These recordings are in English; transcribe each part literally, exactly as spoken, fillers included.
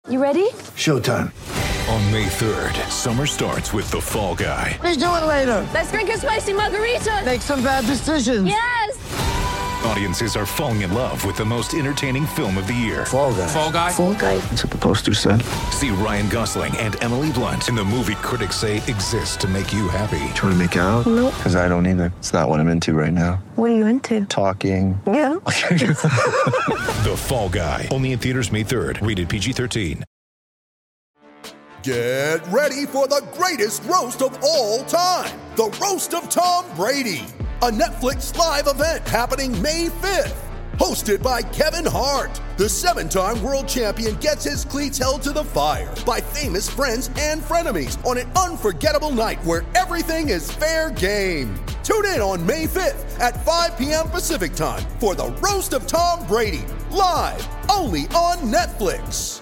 You ready? Showtime. On May third, summer starts with The Fall Guy. Let's do it later. Let's drink a spicy margarita. Make some bad decisions. Yes! Audiences are falling in love with the most entertaining film of the year. Fall Guy. Fall Guy? Fall guy. That's what the poster said. See Ryan Gosling and Emily Blunt in the movie critics say exists to make you happy. Trying to make it out? Nope. Because I don't either. It's not what I'm into right now. What are you into? Talking. Yeah. The Fall Guy. Only in theaters May third. Rated P G thirteen. Get ready for the greatest roast of all time, the Roast of Tom Brady, a Netflix live event happening May fifth. Hosted by Kevin Hart, the seven-time world champion gets his cleats held to the fire by famous friends and frenemies on an unforgettable night where everything is fair game. Tune in on May fifth at five p.m. Pacific time for the Roast of Tom Brady, live only on Netflix.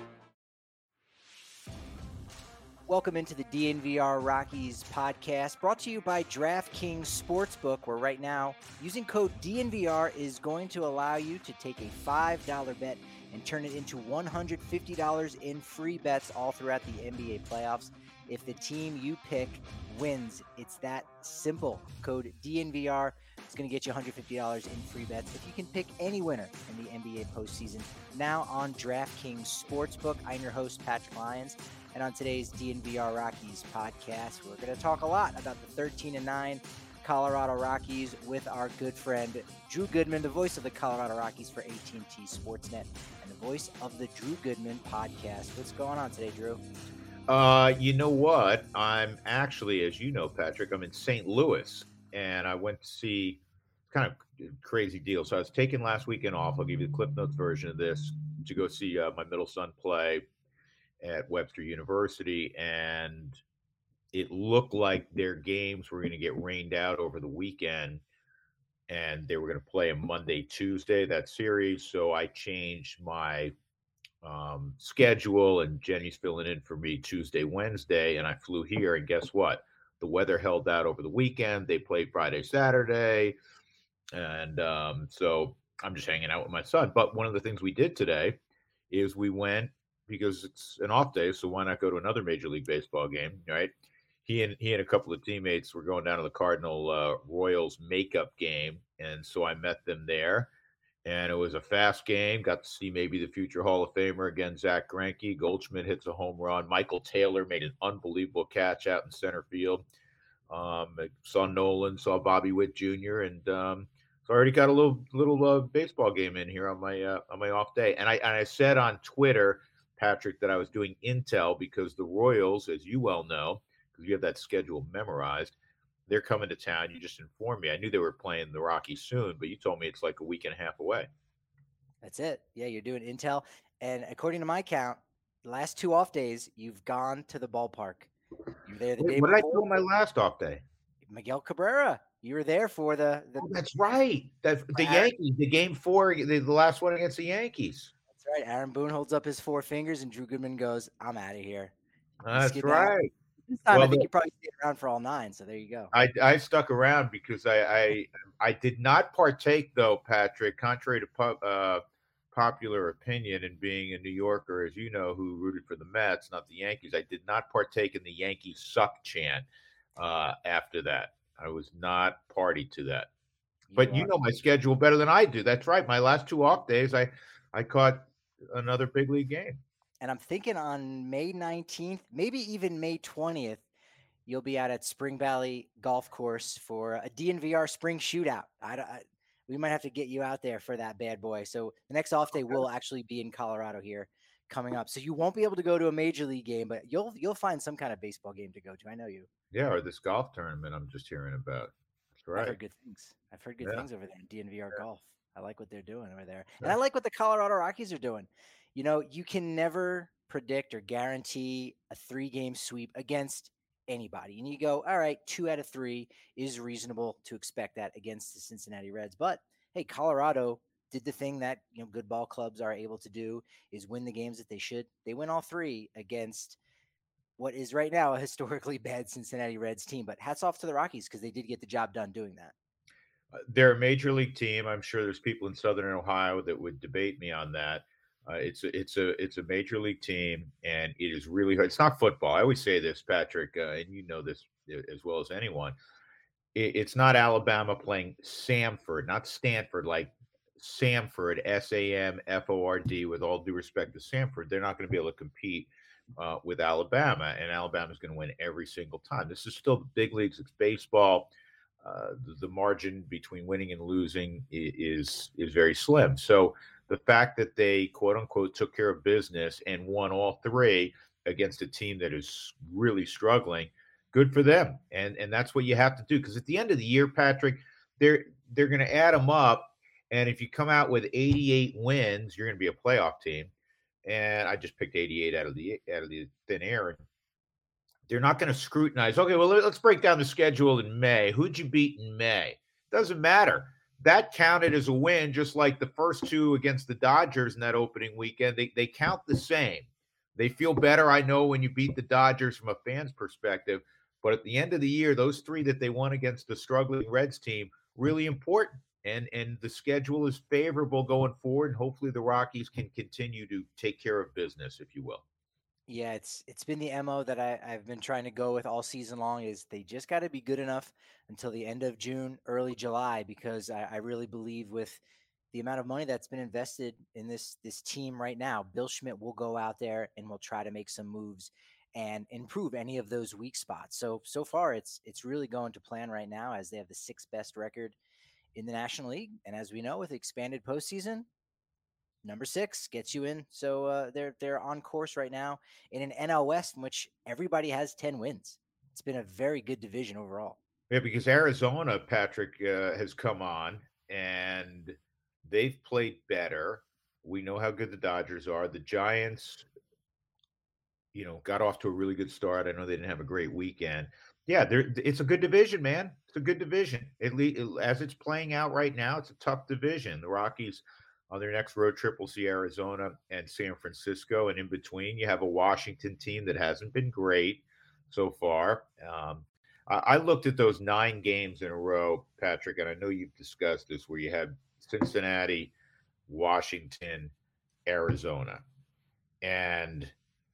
Welcome into the D N V R Rockies podcast, brought to you by DraftKings Sportsbook, where right now, using code D N V R is going to allow you to take a five dollar bet and turn it into one hundred fifty dollars in free bets all throughout the N B A playoffs. If the team you pick wins, it's that simple. Code D N V R is going to get you one hundred fifty dollars in free bets if you can pick any winner in the N B A postseason. Now on DraftKings Sportsbook, I'm your host, Patrick Lyons. And on today's D N V R Rockies podcast, we're going to talk a lot about the thirteen and nine Colorado Rockies with our good friend Drew Goodman, the voice of the Colorado Rockies for A T and T Sportsnet, and the voice of the Drew Goodman podcast. What's going on today, Drew? Uh, you know what? I'm actually, as you know, Patrick, I'm in Saint Louis, and I went to see kind of crazy deal. So I was taking last weekend off. I'll give you the Cliff Notes version of this to go see uh, my middle son play at Webster University, and it looked like their games were going to get rained out over the weekend, and they were going to play a Monday, Tuesday, that series. So I changed my um, schedule, and Jenny's filling in for me Tuesday, Wednesday, and I flew here, and guess what? The weather held out over the weekend. They played Friday, Saturday, and um, so I'm just hanging out with my son. But one of the things we did today is we went, because it's an off day, so why not go to another Major League Baseball game, right? He and he and a couple of teammates were going down to the Cardinal uh, Royals makeup game, and so I met them there, and it was a fast game. Got to see maybe the future Hall of Famer again, Zach Greinke. Goldschmidt hits a home run. Michael Taylor made an unbelievable catch out in center field. Um, I saw Nolan, saw Bobby Witt Junior, and um, so I already got a little little uh, baseball game in here on my uh, on my off day. And I and I said on Twitter, Patrick, that I was doing intel because the Royals, as you well know, because you have that schedule memorized, they're coming to town. You just informed me. I knew they were playing the Rockies soon, but you told me it's like a week and a half away. That's it. Yeah, you're doing intel. And according to my count, the last two off days, you've gone to the ballpark. You were there the Wait, day what did I before. do on my last off day? Miguel Cabrera, you were there for the. the Oh, that's right. That, the Aaron- Yankees, the game four, the, the last one against the Yankees. That's right. Aaron Boone holds up his four fingers, and Drew Goodman goes, "I'm out of here." That's Skip out. right. This time, Well, I think the- you probably stayed around for all nine. So there you go. I, I stuck around because I, I I did not partake, though, Patrick, contrary to po- uh, popular opinion and being a New Yorker, as you know, who rooted for the Mets, not the Yankees. I did not partake in the Yankees suck chant uh, after that. I was not party to that. But you are- know my schedule better than I do. That's right. My last two off days, I, I caught another big league game. And I'm thinking on May nineteenth, maybe even May twentieth, you'll be out at Spring Valley Golf Course for a D N V R spring shootout. I, I, we might have to get you out there for that bad boy. So the next off day will actually be in Colorado here coming up. So you won't be able to go to a major league game, but you'll you'll find some kind of baseball game to go to. I know you. Yeah, or this golf tournament I'm just hearing about. That's I've right. heard good things. I've heard good Yeah. things over there in D N V R Yeah. Golf. I like what they're doing over there. Yeah. And I like what the Colorado Rockies are doing. You know, you can never predict or guarantee a three-game sweep against anybody. And you go, all right, two out of three is reasonable to expect that against the Cincinnati Reds. But hey, Colorado did the thing that, you know, good ball clubs are able to do, is win the games that they should. They win all three against what is right now a historically bad Cincinnati Reds team. But hats off to the Rockies because they did get the job done doing that. Uh, They're a major league team. I'm sure there's people in Southern Ohio that would debate me on that. Uh, it's a, it's a it's a major league team, and it is really hard. It's not football. I always say this, Patrick, uh, and you know this as well as anyone. It, it's not Alabama playing Samford, not Stanford, like Samford, S A M F O R D. With all due respect to Samford, they're not going to be able to compete uh, with Alabama, and Alabama's going to win every single time. This is still the big leagues. It's baseball. Uh, the, the margin between winning and losing is is very slim. So the fact that they quote unquote took care of business and won all three against a team that is really struggling, good for them. And and that's what you have to do, because at the end of the year, Patrick, they're they're going to add them up, and if you come out with eighty-eight wins, you're going to be a playoff team. And I just picked eighty-eight out of the out of the thin air. And they're not going to scrutinize. Okay, well, let's break down the schedule in May. Who'd you beat in May? Doesn't matter. That counted as a win, just like the first two against the Dodgers in that opening weekend. They they count the same. They feel better, I know, when you beat the Dodgers from a fan's perspective. But at the end of the year, those three that they won against the struggling Reds team, really important. And and the schedule is favorable going forward. And hopefully the Rockies can continue to take care of business, if you will. Yeah, it's it's been the M O that I, I've been trying to go with all season long. Is they just got to be good enough until the end of June, early July, because I, I really believe with the amount of money that's been invested in this this team right now, Bill Schmidt will go out there and will try to make some moves and improve any of those weak spots. So so far, it's it's really going to plan right now, as they have the sixth best record in the National League, and as we know, with expanded postseason, number six gets you in. So uh, they're they're on course right now in an N L West in which everybody has ten wins. It's been a very good division overall. Yeah, because Arizona, Patrick, uh, has come on and they've played better. We know how good the Dodgers are. The Giants, you know, got off to a really good start. I know they didn't have a great weekend. Yeah, it's a good division, man. It's a good division. At least as it's playing out right now, it's a tough division. The Rockies, on their next road trip, will see Arizona and San Francisco. And in between, you have a Washington team that hasn't been great so far. Um, I, I looked at those nine games in a row, Patrick, and I know you've discussed this, where you had Cincinnati, Washington, Arizona. And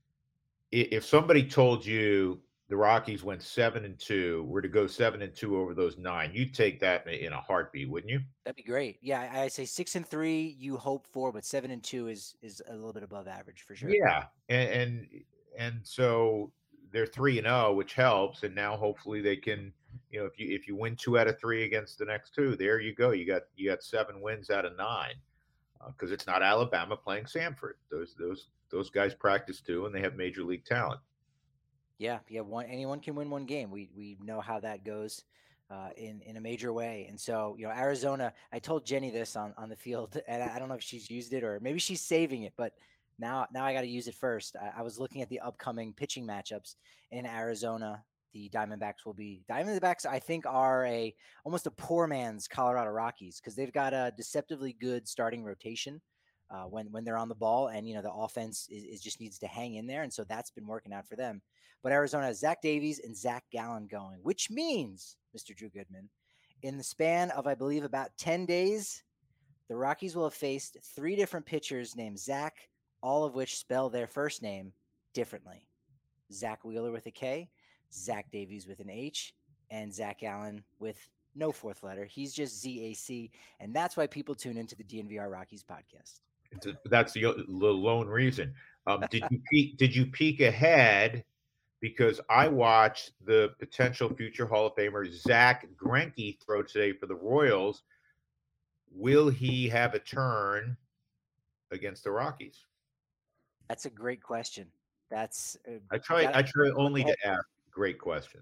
if somebody told you the Rockies went seven and two, were to go seven and two over those nine, you'd take that in a heartbeat, wouldn't you? That'd be great. Yeah, I, I say six and three you hope for, but seven and two is is a little bit above average for sure. Yeah, and and, and so they're three and zero, which helps. And now hopefully they can, you know, if you if you win two out of three against the next two, there you go. You got you got seven wins out of nine, because uh, it's not Alabama playing Samford. Those those those guys practice too, and they have major league talent. Yeah, yeah. One anyone can win one game. We we know how that goes uh, in in a major way. And so, you know, Arizona. I told Jenny this on, on the field, and I, I don't know if she's used it or maybe she's saving it. But now now I got to use it first. I, I was looking at the upcoming pitching matchups in Arizona. The Diamondbacks will be Diamondbacks. I think are a almost a poor man's Colorado Rockies, because they've got a deceptively good starting rotation. Uh, when when they're on the ball, and you know the offense is, is just needs to hang in there, and so that's been working out for them. But Arizona has Zach Davies and Zach Gallen going, which means, Mister Drew Goodman, in the span of I believe about ten days, the Rockies will have faced three different pitchers named Zach, all of which spell their first name differently. Zach Wheeler with a K, Zach Davies with an H, and Zach Gallen with no fourth letter. He's just Z A C, and that's why people tune into the D N V R Rockies podcast. That's the, the lone reason. Um, did you peek, did you peek ahead? Because I watched the potential future Hall of Famer Zach Greinke throw today for the Royals. Will he have a turn against the Rockies? That's a great question. That's uh, I try. I try only to ask great questions.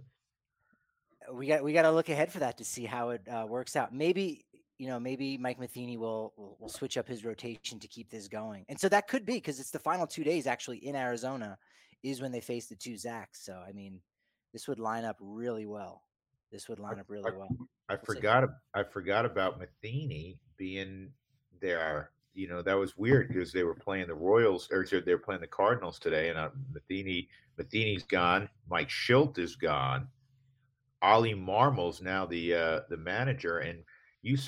We got we got to look ahead for that to see how it uh, works out. Maybe. You know, maybe Mike Matheny will, will will switch up his rotation to keep this going. And so that could be, because it's the final two days actually in Arizona is when they face the two Zachs. So, I mean, this would line up really well. This would line I, up really I, well. I we'll forgot. See. I forgot about Matheny being there. You know, that was weird because they were playing the Royals, or they were playing the Cardinals today, and uh, Matheny Matheny's gone. Mike Schilt is gone. Ollie Marmol's now the uh, the manager, and you said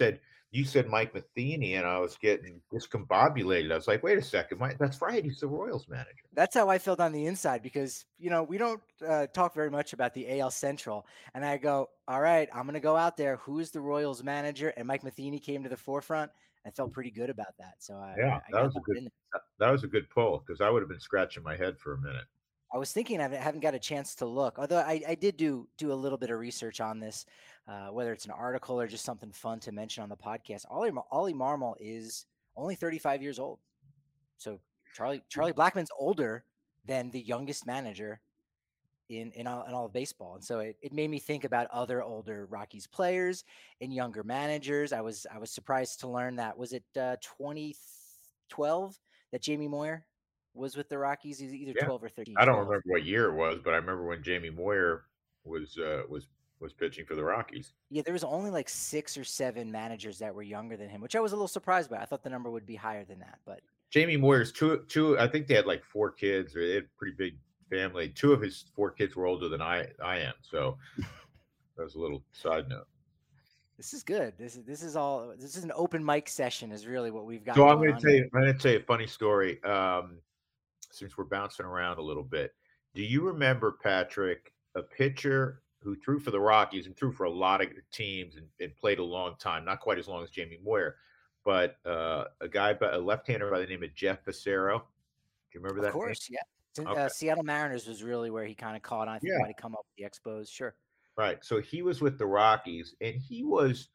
you said Mike Matheny, and I was getting discombobulated. I was like, wait a second, Mike, that's right. He's the Royals manager. That's how I felt on the inside because, you know, we don't uh, talk very much about the A L Central. And I go, all right, I'm going to go out there. Who's the Royals manager? And Mike Matheny came to the forefront. I felt pretty good about that. So I, Yeah, I, I that got was a that good in. that, that was a good pull because I would have been scratching my head for a minute. I was thinking I haven't haven't got a chance to look, although I, I did do do a little bit of research on this, uh, whether it's an article or just something fun to mention on the podcast. Ollie, Mar- Ollie Marmol is only thirty-five years old. So Charlie Charlie Blackmon's older than the youngest manager in in all, in all of baseball, and so it, it made me think about other older Rockies players and younger managers. I was I was surprised to learn that was it uh, twenty twelve that Jamie Moyer was with the Rockies. He's either Yeah. twelve or thirteen. I don't twelve. remember what year it was, but I remember when Jamie Moyer was uh, was was pitching for the Rockies. Yeah, there was only like six or seven managers that were younger than him, which I was a little surprised by. I thought the number would be higher than that, but Jamie Moyer's two two. I think they had like four kids, or they had a pretty big family. Two of his four kids were older than I I am, so that was a little side note. this is good. This is this is all. This is an open mic session, is really what we've got. So I'm going going on to tell here. you. I'm going to tell you a funny story. Um, since we're bouncing around a little bit, do you remember, Patrick, a pitcher who threw for the Rockies and threw for a lot of teams and, and played a long time, not quite as long as Jamie Moyer, but uh, a guy, by, a left-hander by the name of Jeff Fassero? Do you remember Of that name? course, yeah. Sin- Okay. Uh, Seattle Mariners was really where he kind of caught on. I think Yeah. he might have come up with the Expos. Sure. Right. So he was with the Rockies, and he was,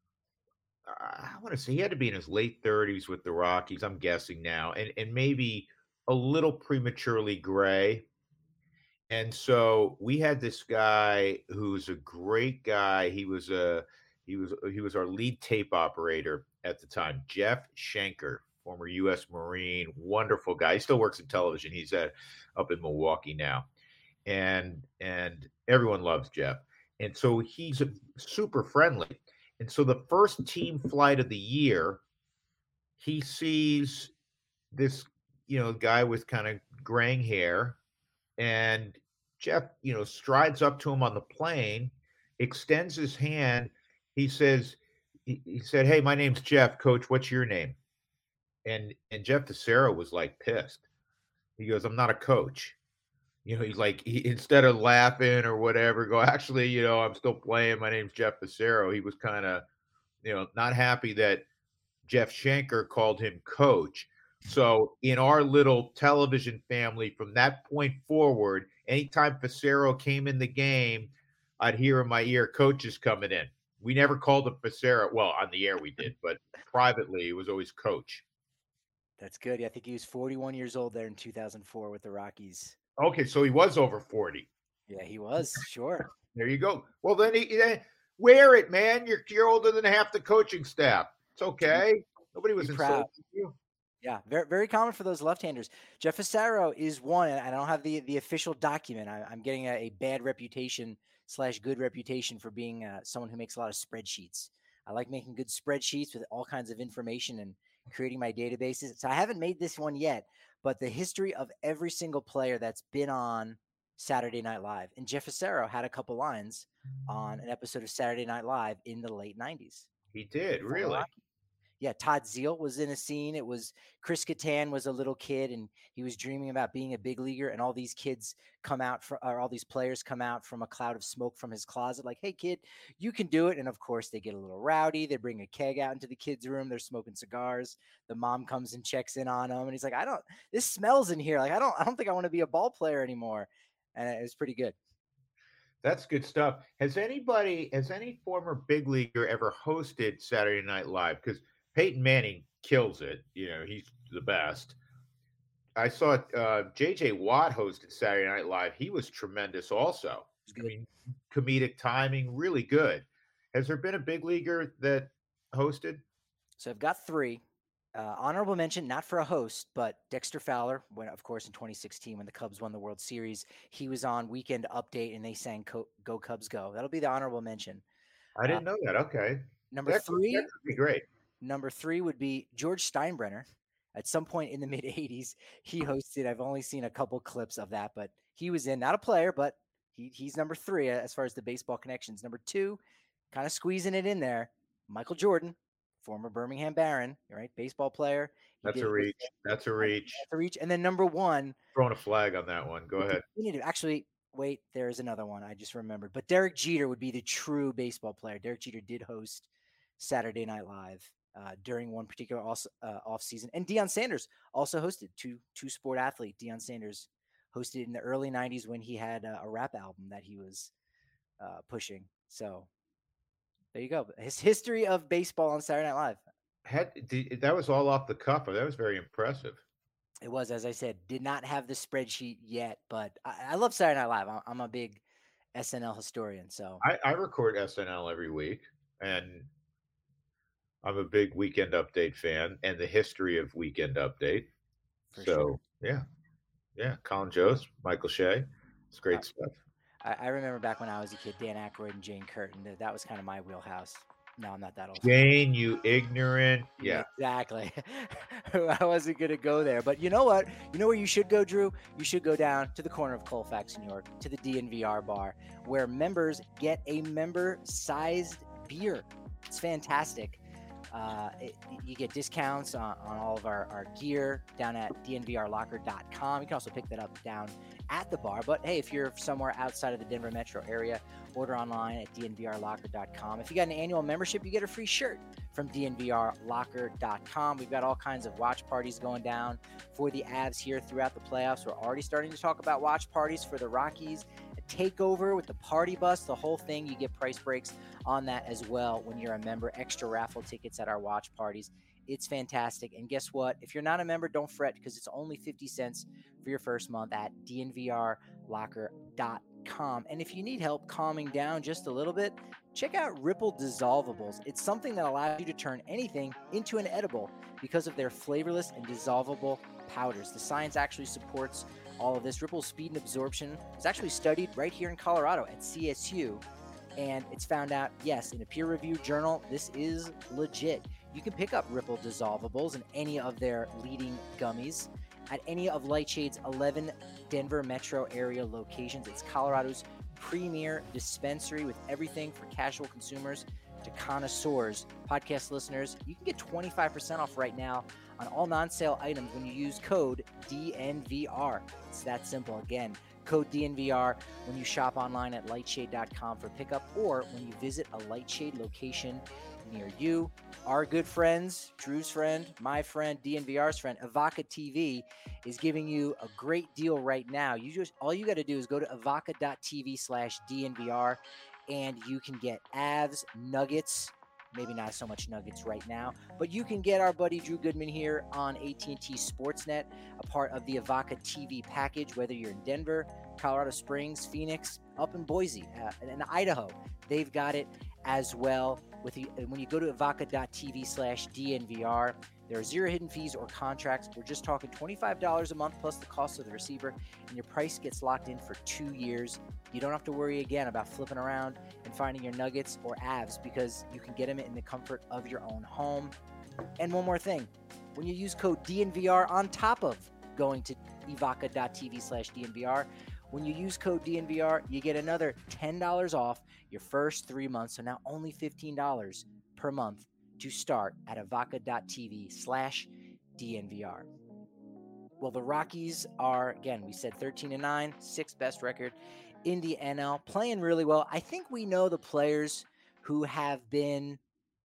I want to say, he had to be in his late thirties with the Rockies, I'm guessing now, and, and maybe a little prematurely gray. And so we had this guy who's a great guy. He was a he was he was our lead tape operator at the time, Jeff Schenker, former U S Marine, wonderful guy. He still works in television. He's at up in Milwaukee now, and and everyone loves Jeff. And so he's a, super friendly. And so the first team flight of the year, he sees this you know guy with kind of graying hair. And Jeff, you know, strides up to him on the plane, extends his hand. He says, he, he said, "Hey, my name's Jeff, Coach. What's your name?" And and Jeff Fassero was like pissed. He goes, "I'm not a coach." You know, he's like, he, instead of laughing or whatever, go, "Actually, you know, I'm still playing. My name's Jeff Fassero." He was kind of, you know, not happy that Jeff Schenker called him coach. So in our little television family, from that point forward, anytime Fassero came in the game, I'd hear in my ear, "Coach is coming in." We never called him Fassero. Well, on the air we did, but privately it was always Coach. That's good. Yeah, I think he was forty-one years old there in two thousand four with the Rockies. Okay, so he was over forty. Yeah, he was. Sure. There you go. Well, then he then wear it, man. You're you're older than half the coaching staff. It's okay. Nobody was Be proud. insulting you. Yeah, very very common for those left-handers. Jeff Fassero is one, and I don't have the the official document. I, I'm getting a, a bad reputation slash good reputation for being uh, someone who makes a lot of spreadsheets. I like making good spreadsheets with all kinds of information and creating my databases. So I haven't made this one yet, but the history of every single player that's been on Saturday Night Live, and Jeff Fassero had a couple lines on an episode of Saturday Night Live in the late nineties. He did, Former really. Rocky. Yeah, Todd Zeal was in a scene. It was Chris Kattan was a little kid, and he was dreaming about being a big leaguer. And all these kids come out, for, or all these players come out from a cloud of smoke from his closet, like, "Hey, kid, you can do it." And of course, they get a little rowdy. They bring a keg out into the kids' room. They're smoking cigars. The mom comes and checks in on him, and he's like, "I don't. This smells in here. Like, I don't. I don't think I want to be a ball player anymore." And it was pretty good. That's good stuff. Has anybody, has any former big leaguer ever hosted Saturday Night Live? Because Peyton Manning kills it. You know, he's the best. I saw uh, J J Watt hosted Saturday Night Live. He was tremendous also. I mean, comedic timing, really good. Has there been a big leaguer that hosted? So I've got three. Uh, honorable mention, not for a host, but Dexter Fowler, when, of course, in twenty sixteen, when the Cubs won the World Series, he was on Weekend Update and they sang Co- Go Cubs Go. That'll be the honorable mention. I didn't know that. Okay. Number That, three, that would be great. number three would be George Steinbrenner. At some point in the mid eighties, he hosted. I've only seen a couple clips of that, but he was in, not a player, but he, he's number three as far as the baseball connections. Number two, kind of squeezing it in there, Michael Jordan, former Birmingham Baron, right? Baseball player. He That's did a reach. That's a reach. That's a reach. And then number one. Throwing a flag on that one. Go ahead. We need to actually wait. There's another one I just remembered. But Derek Jeter would be the true baseball player. Derek Jeter did host Saturday Night Live uh, during one particular off, uh, off season. And Deion Sanders also hosted two two sport athlete. Deion Sanders hosted in the early nineties when he had uh, a rap album that he was uh, pushing. So there you go. His history of baseball on Saturday Night Live. Had that was all off the cuff. That was very impressive. It was, as I said, did not have the spreadsheet yet, but I, I love Saturday Night Live. I'm, I'm a big S N L historian, so I, I record S N L every week, and I'm a big Weekend Update fan, and the history of Weekend Update. For so sure. yeah, yeah, Colin Jost, Michael Shea, it's great Uh, stuff. I, I remember back when I was a kid, Dan Aykroyd and Jane Curtin. That, that was kind of my wheelhouse. No, I'm not that old. Jane, you ignorant. Yeah. Exactly. I wasn't going to go there. But you know what? You know where you should go, Drew? You should go down to the corner of Colfax, New York, to the D N V R bar, where members get a member-sized beer. It's fantastic. Uh, it, you get discounts on, on all of our, our gear down at D N V R locker dot com. You can also pick that up down at the bar. But hey, if you're somewhere outside of the Denver metro area, order online at D N V R locker dot com. If you got an annual membership, you get a free shirt from D N V R locker dot com. We've got all kinds of watch parties going down for the Avs here throughout the playoffs. We're already starting to talk about watch parties for the Rockies. A takeover with the party bus, the whole thing. You get price breaks on that as well when you're a member. Extra raffle tickets at our watch parties. It's fantastic. And guess what? If you're not a member, don't fret, because it's only fifty cents for your first month at D N V R locker dot com. And if you need help calming down just a little bit, check out Ripple Dissolvables. It's something that allows you to turn anything into an edible because of their flavorless and dissolvable powders. The science actually supports all of this. Ripple speed and absorption is actually studied right here in Colorado at C S U. And it's found out, yes, in a peer-reviewed journal, this is legit. You can pick up Ripple Dissolvables in any of their leading gummies at any of Lightshade's eleven Denver metro area locations. It's Colorado's premier dispensary with everything for casual consumers to connoisseurs. Podcast listeners, you can get twenty-five percent off right now on all non-sale items when you use code D N V R. It's that simple. Again, code D N V R when you shop online at lightshade dot com for pickup, or when you visit a Lightshade location near you. Our good friends, Drew's friend, my friend, D N V R's friend, Avaca T V is giving you a great deal right now. You just all you got to do is go to avaca dot t v slash D N V R, and you can get Avs, Nuggets. Maybe not so much Nuggets right now, but you can get our buddy Drew Goodman here on A T and T Sportsnet, a part of the Avaca T V package, whether you're in Denver, Colorado Springs, Phoenix, up in Boise, uh, and Idaho. They've got it as well. With the, when you go to avaca dot t v slash D N V R, there are zero hidden fees or contracts. We're just talking twenty-five dollars a month plus the cost of the receiver, and your price gets locked in for two years. You don't have to worry again about flipping around and finding your Nuggets or Avs, because you can get them in the comfort of your own home. And one more thing, when you use code D N V R on top of going to avaca dot t v slash D N V R, when you use code D N V R, you get another ten dollars off your first three months. So now only fifteen dollars per month to start at avaca dot t v slash D N V R. Well, the Rockies are, again, we said thirteen and nine, sixth best record in the N L, playing really well. I think we know the players who have been,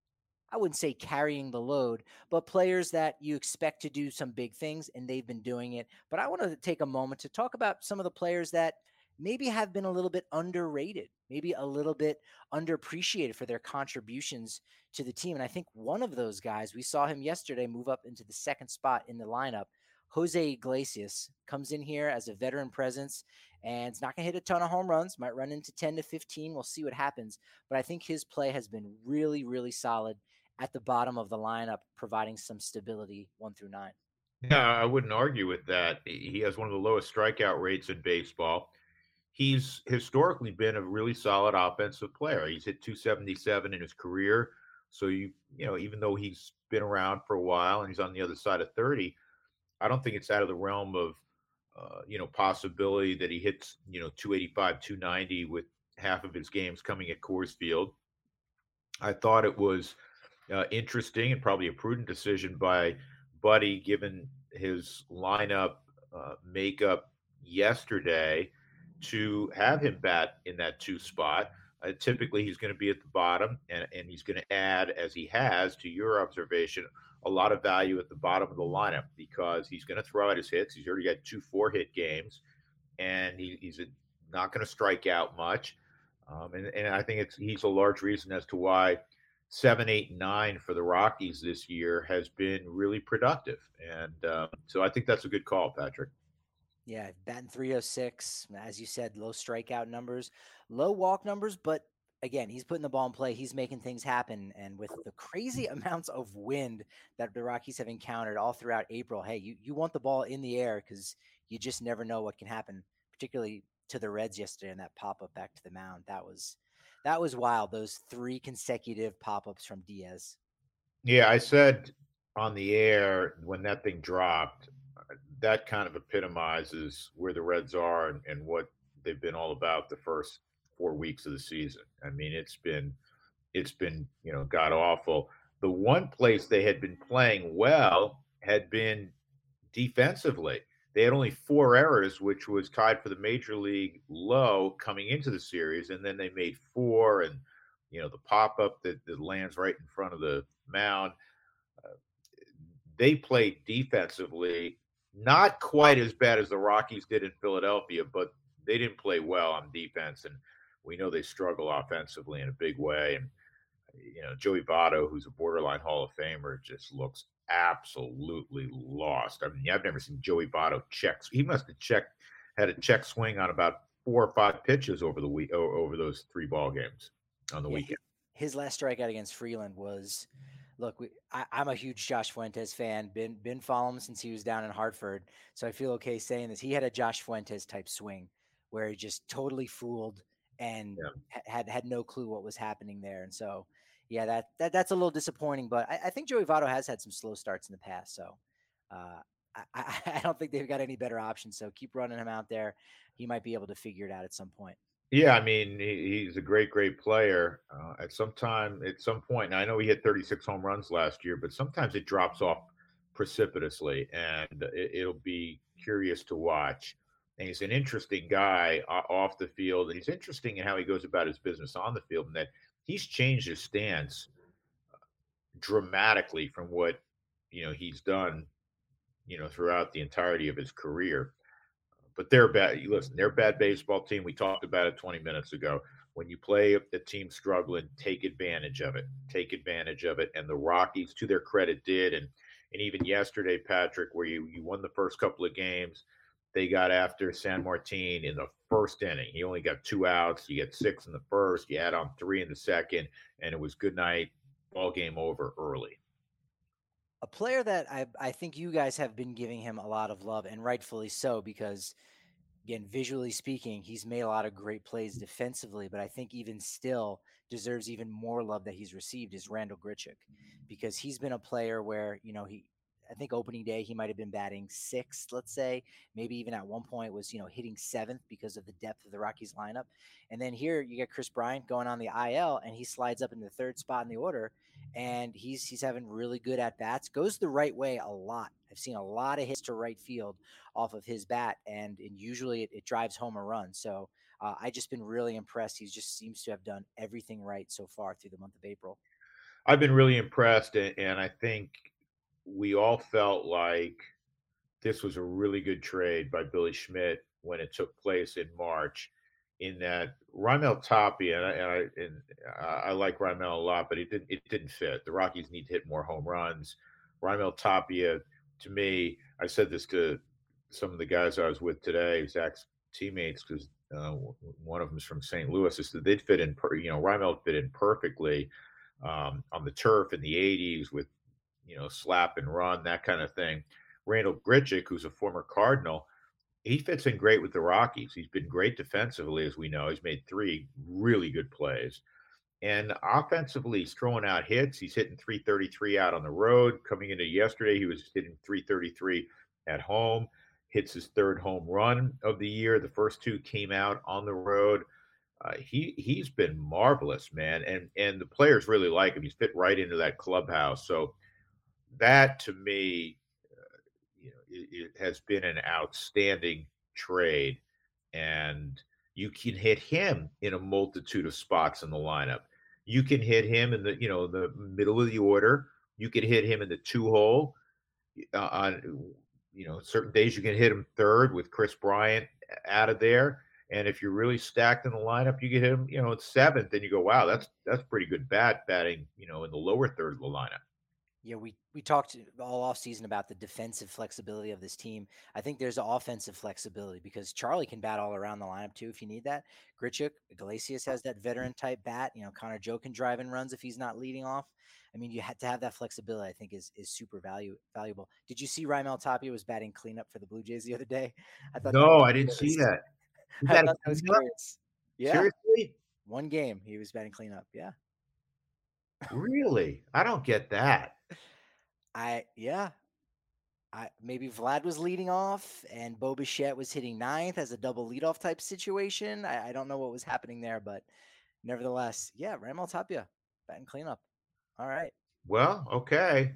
I wouldn't say carrying the load, but players that you expect to do some big things, and they've been doing it. But I want to take a moment to talk about some of the players that maybe have been a little bit underrated, maybe a little bit underappreciated for their contributions to the team. And I think one of those guys, we saw him yesterday move up into the second spot in the lineup. Jose Iglesias comes in here as a veteran presence, and it's not going to hit a ton of home runs, might run into ten to fifteen. We'll see what happens. But I think his play has been really, really solid at the bottom of the lineup, providing some stability one through nine. Yeah, I wouldn't argue with that. He has one of the lowest strikeout rates in baseball. He's historically been a really solid offensive player. He's hit two seventy-seven in his career. So, you you know, even though he's been around for a while and he's on the other side of thirty, I don't think it's out of the realm of, uh, you know, possibility that he hits, you know, two eighty-five, two ninety with half of his games coming at Coors Field. I thought it was Uh, interesting and probably a prudent decision by Buddy, given his lineup uh, makeup yesterday, to have him bat in that two spot. Uh, typically, he's going to be at the bottom, and, and he's going to add, as he has, to your observation, a lot of value at the bottom of the lineup because he's going to throw out his hits. He's already got two four-hit games, and he, he's a, not going to strike out much. Um, and, and I think it's he's a large reason as to why seven, eight, nine for the Rockies this year has been really productive. And uh, so I think that's a good call, Patrick. Yeah, batting three oh six, as you said, low strikeout numbers, low walk numbers, but again, he's putting the ball in play. He's making things happen. And with the crazy amounts of wind that the Rockies have encountered all throughout April, hey, you, you want the ball in the air because you just never know what can happen, particularly to the Reds yesterday in that pop-up back to the mound. That was that was wild, those three consecutive pop-ups from Diaz. Yeah, I said on the air when that thing dropped, that kind of epitomizes where the Reds are and, and what they've been all about the first four weeks of the season. I mean, it's been it's been, you know, god awful. The one place they had been playing well had been defensively. They had only four errors, which was tied for the major league low coming into the series, and then they made four, and you know the pop up that, that lands right in front of the mound. Uh, they played defensively, not quite as bad as the Rockies did in Philadelphia, but they didn't play well on defense, and we know they struggle offensively in a big way. And you know, Joey Votto, who's a borderline Hall of Famer, just looks absolutely lost. I mean, I've never seen Joey Votto check. He must have checked, had a check swing on about four or five pitches over the week, over those three ball games on the Yeah, weekend. His last strikeout against Freeland was, look, we, I, I'm a huge Josh Fuentes fan. Been been following him since he was down in Hartford, so I feel okay saying this. He had a Josh Fuentes type swing where he just totally fooled and Yeah. ha- had had no clue what was happening there, and so. Yeah, that, that that's a little disappointing, but I, I think Joey Votto has had some slow starts in the past, so uh, I, I, I don't think they've got any better options. So keep running him out there; he might be able to figure it out at some point. Yeah, I mean, he, he's a great, great player. Uh, at some time, at some point, and I know he hit thirty-six home runs last year, but sometimes it drops off precipitously, and it, it'll be curious to watch. And he's an interesting guy uh, off the field, and he's interesting in how he goes about his business on the field, and that he's changed his stance dramatically from what you know he's done, you know, throughout the entirety of his career. But they're bad. Listen, they're a bad baseball team. We talked about it twenty minutes ago. When you play a team struggling, take advantage of it. Take advantage of it. And the Rockies, to their credit, did. And and even yesterday, Patrick, where you, you won the first couple of games, they got after San Martin in the first inning. He only got two outs. You get six in the first. You add on three in the second, and it was good night. Ball game over early. A player that I I think you guys have been giving him a lot of love, and rightfully so, because again, visually speaking, he's made a lot of great plays defensively, but I think even still deserves even more love that he's received is Randall Grichuk, because he's been a player where, you know, he, I think opening day, he might've been batting sixth, let's say, maybe even at one point was, you know, hitting seventh because of the depth of the Rockies lineup. And then here you get Chris Bryant going on the I L and he slides up in the third spot in the order. And he's he's having really good at bats. Goes the right way a lot. I've seen a lot of hits to right field off of his bat, and, and usually it, it drives home a run. So uh, I just been really impressed. He just seems to have done everything right so far through the month of April. I've been really impressed, and, and I think we all felt like this was a really good trade by Billy Schmidt when it took place in March. In that Raimel Tapia, and I, and I, and I like Raimel a lot, but it didn't it didn't fit. The Rockies need to hit more home runs. Raimel Tapia, to me, I said this to some of the guys I was with today, Zach's teammates, because uh, one of them is from Saint Louis. Is that they'd fit in, you know, Raimel fit in perfectly um, on the turf in the eighties with, you know, slap and run, that kind of thing. Randall Grichuk, who's a former Cardinal, he fits in great with the Rockies. He's been great defensively, as we know. He's made three really good plays. And offensively, he's throwing out hits. He's hitting three thirty-three out on the road. Coming into yesterday, he was hitting three thirty-three at home. Hits his third home run of the year. The first two came out on the road. Uh, he he's been marvelous, man, and and the players really like him. He's fit right into that clubhouse. So that to me, uh, you know, it, it has been an outstanding trade, and you can hit him in a multitude of spots in the lineup. You can hit him in the you know the middle of the order. You can hit him in the two hole. Uh, on you know certain days you can hit him third with Chris Bryant out of there. And if you're really stacked in the lineup, you get him, you know, at seventh, and you go, wow, that's that's pretty good bat batting, you know, in the lower third of the lineup. Yeah, we we talked all offseason about the defensive flexibility of this team. I think there's offensive flexibility because Charlie can bat all around the lineup too if you need that. Grichuk, Iglesias has that veteran type bat. You know, Connor Joe can drive in runs if he's not leading off. I mean, you had to have that flexibility. I think is is super value valuable. Did you see Raimel Tapia was batting cleanup for the Blue Jays the other day? I thought No, that I didn't see that. I thought that was curious. Yeah, seriously, one game he was batting cleanup. Yeah, really, I don't get that. I yeah. I maybe Vlad was leading off and Bo Bichette was hitting ninth as a double leadoff type situation. I, I don't know what was happening there, but nevertheless, yeah, Raimel Tapia batting cleanup. All right. Well, okay.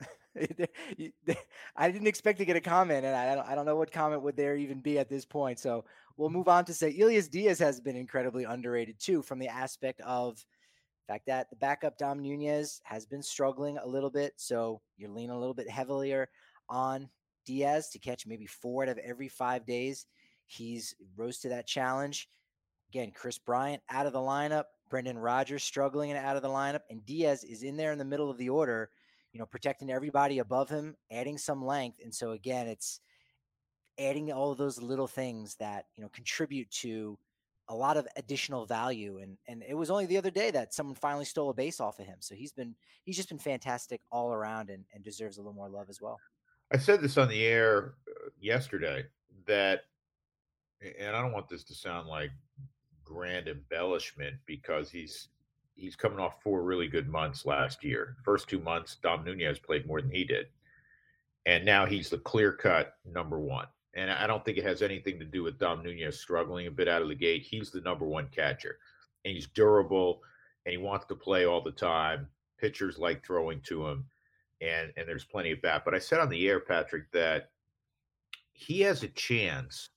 I didn't expect to get a comment, and I don't, I don't know what comment would there even be at this point. So we'll move on to say Elias Diaz has been incredibly underrated too, from the aspect of the fact that the backup Dom Nunez has been struggling a little bit. So you're leaning a little bit heavier on Diaz to catch maybe four out of every five days. He's rose to that challenge. Again, Chris Bryant out of the lineup, Brendan Rodgers struggling and out of the lineup, and Diaz is in there in the middle of the order, you know, protecting everybody above him, adding some length. And so again, it's adding all of those little things that, you know, contribute to a lot of additional value. And and it was only the other day that someone finally stole a base off of him. So he's been he's just been fantastic all around and, and deserves a little more love as well. I said this on the air uh, yesterday that, and I don't want this to sound like grand embellishment because he's he's coming off four really good months last year. First two months, Dom Nunez played more than he did. And now he's the clear-cut number one. And I don't think it has anything to do with Dom Nunez struggling a bit out of the gate. He's the number one catcher. And he's durable, and he wants to play all the time. Pitchers like throwing to him, and, and there's plenty of bat. But I said on the air, Patrick, that he has a chance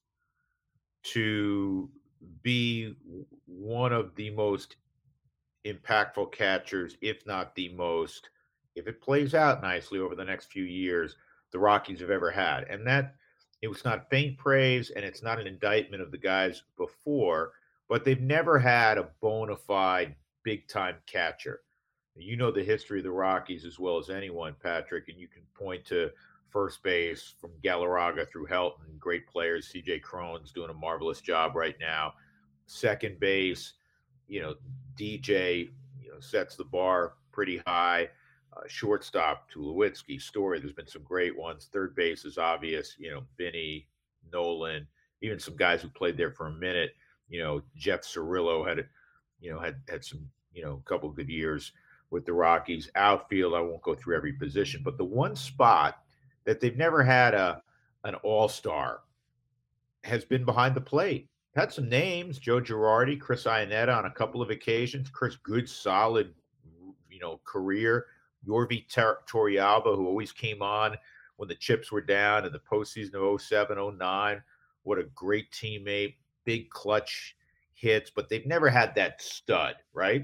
to be one of the most impactful catchers, if not the most, if it plays out nicely over the next few years, the Rockies have ever had. And that it was not faint praise, and it's not an indictment of the guys before, but they've never had a bona fide big-time catcher. You know the history of the Rockies as well as anyone, Patrick, and you can point to first base from Galarraga through Helton, great players. C J Cron's doing a marvelous job right now. Second base, you know, D J, you know, sets the bar pretty high. Uh, shortstop, Tulowitzki, Story. There's been some great ones. Third base is obvious. You know, Vinny, Nolan, even some guys who played there for a minute. You know, Jeff Cirillo had, you know, had had some, you know, a couple of good years with the Rockies. Outfield, I won't go through every position, but the one spot that they've never had a an all-star has been behind the plate. Had some names: Joe Girardi, Chris Iannetta on a couple of occasions. Chris, good, solid, you know, career. Yorvi Torrealba, who always came on when the chips were down in the postseason of oh seven, oh nine. What a great teammate, big clutch hits, but they've never had that stud, right?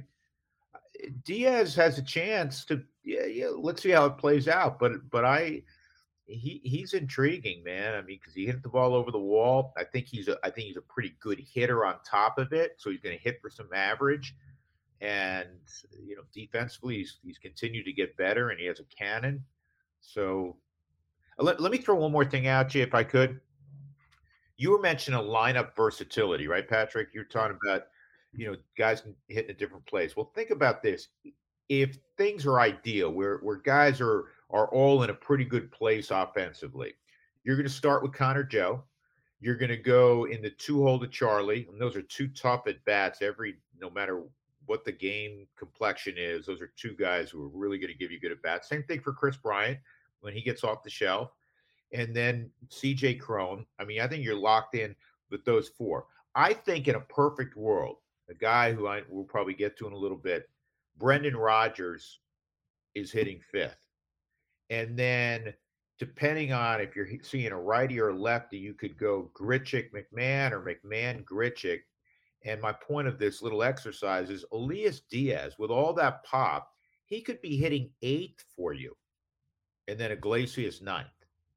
Diaz has a chance to, yeah, yeah, let's see how it plays out. But but I, he he's intriguing, man. I mean, because he hit the ball over the wall. I think he's a I think he's a pretty good hitter on top of it. So he's going to hit for some average. And, you know, defensively, he's, he's continued to get better, and he has a cannon. So let, let me throw one more thing out to you, if I could. You were mentioning a lineup versatility, right, Patrick? You're talking about, you know, guys can hit in a different place. Well, think about this. If things are ideal, where, where guys are, are all in a pretty good place offensively, you're going to start with Connor Joe. You're going to go in the two-hole to Charlie, and those are two tough at-bats every, no matter what the game complexion is. Those are two guys who are really going to give you good at bats. Same thing for Chris Bryant when he gets off the shelf. And then C J Cron. I mean, I think you're locked in with those four. I think in a perfect world, a guy who I will probably get to in a little bit. Brendan Rodgers is hitting fifth. And then depending on if you're seeing a righty or a lefty, you could go Grichuk McMahon or McMahon Grichuk. And my point of this little exercise is Elias Diaz, with all that pop, he could be hitting eighth for you. And then Iglesias ninth.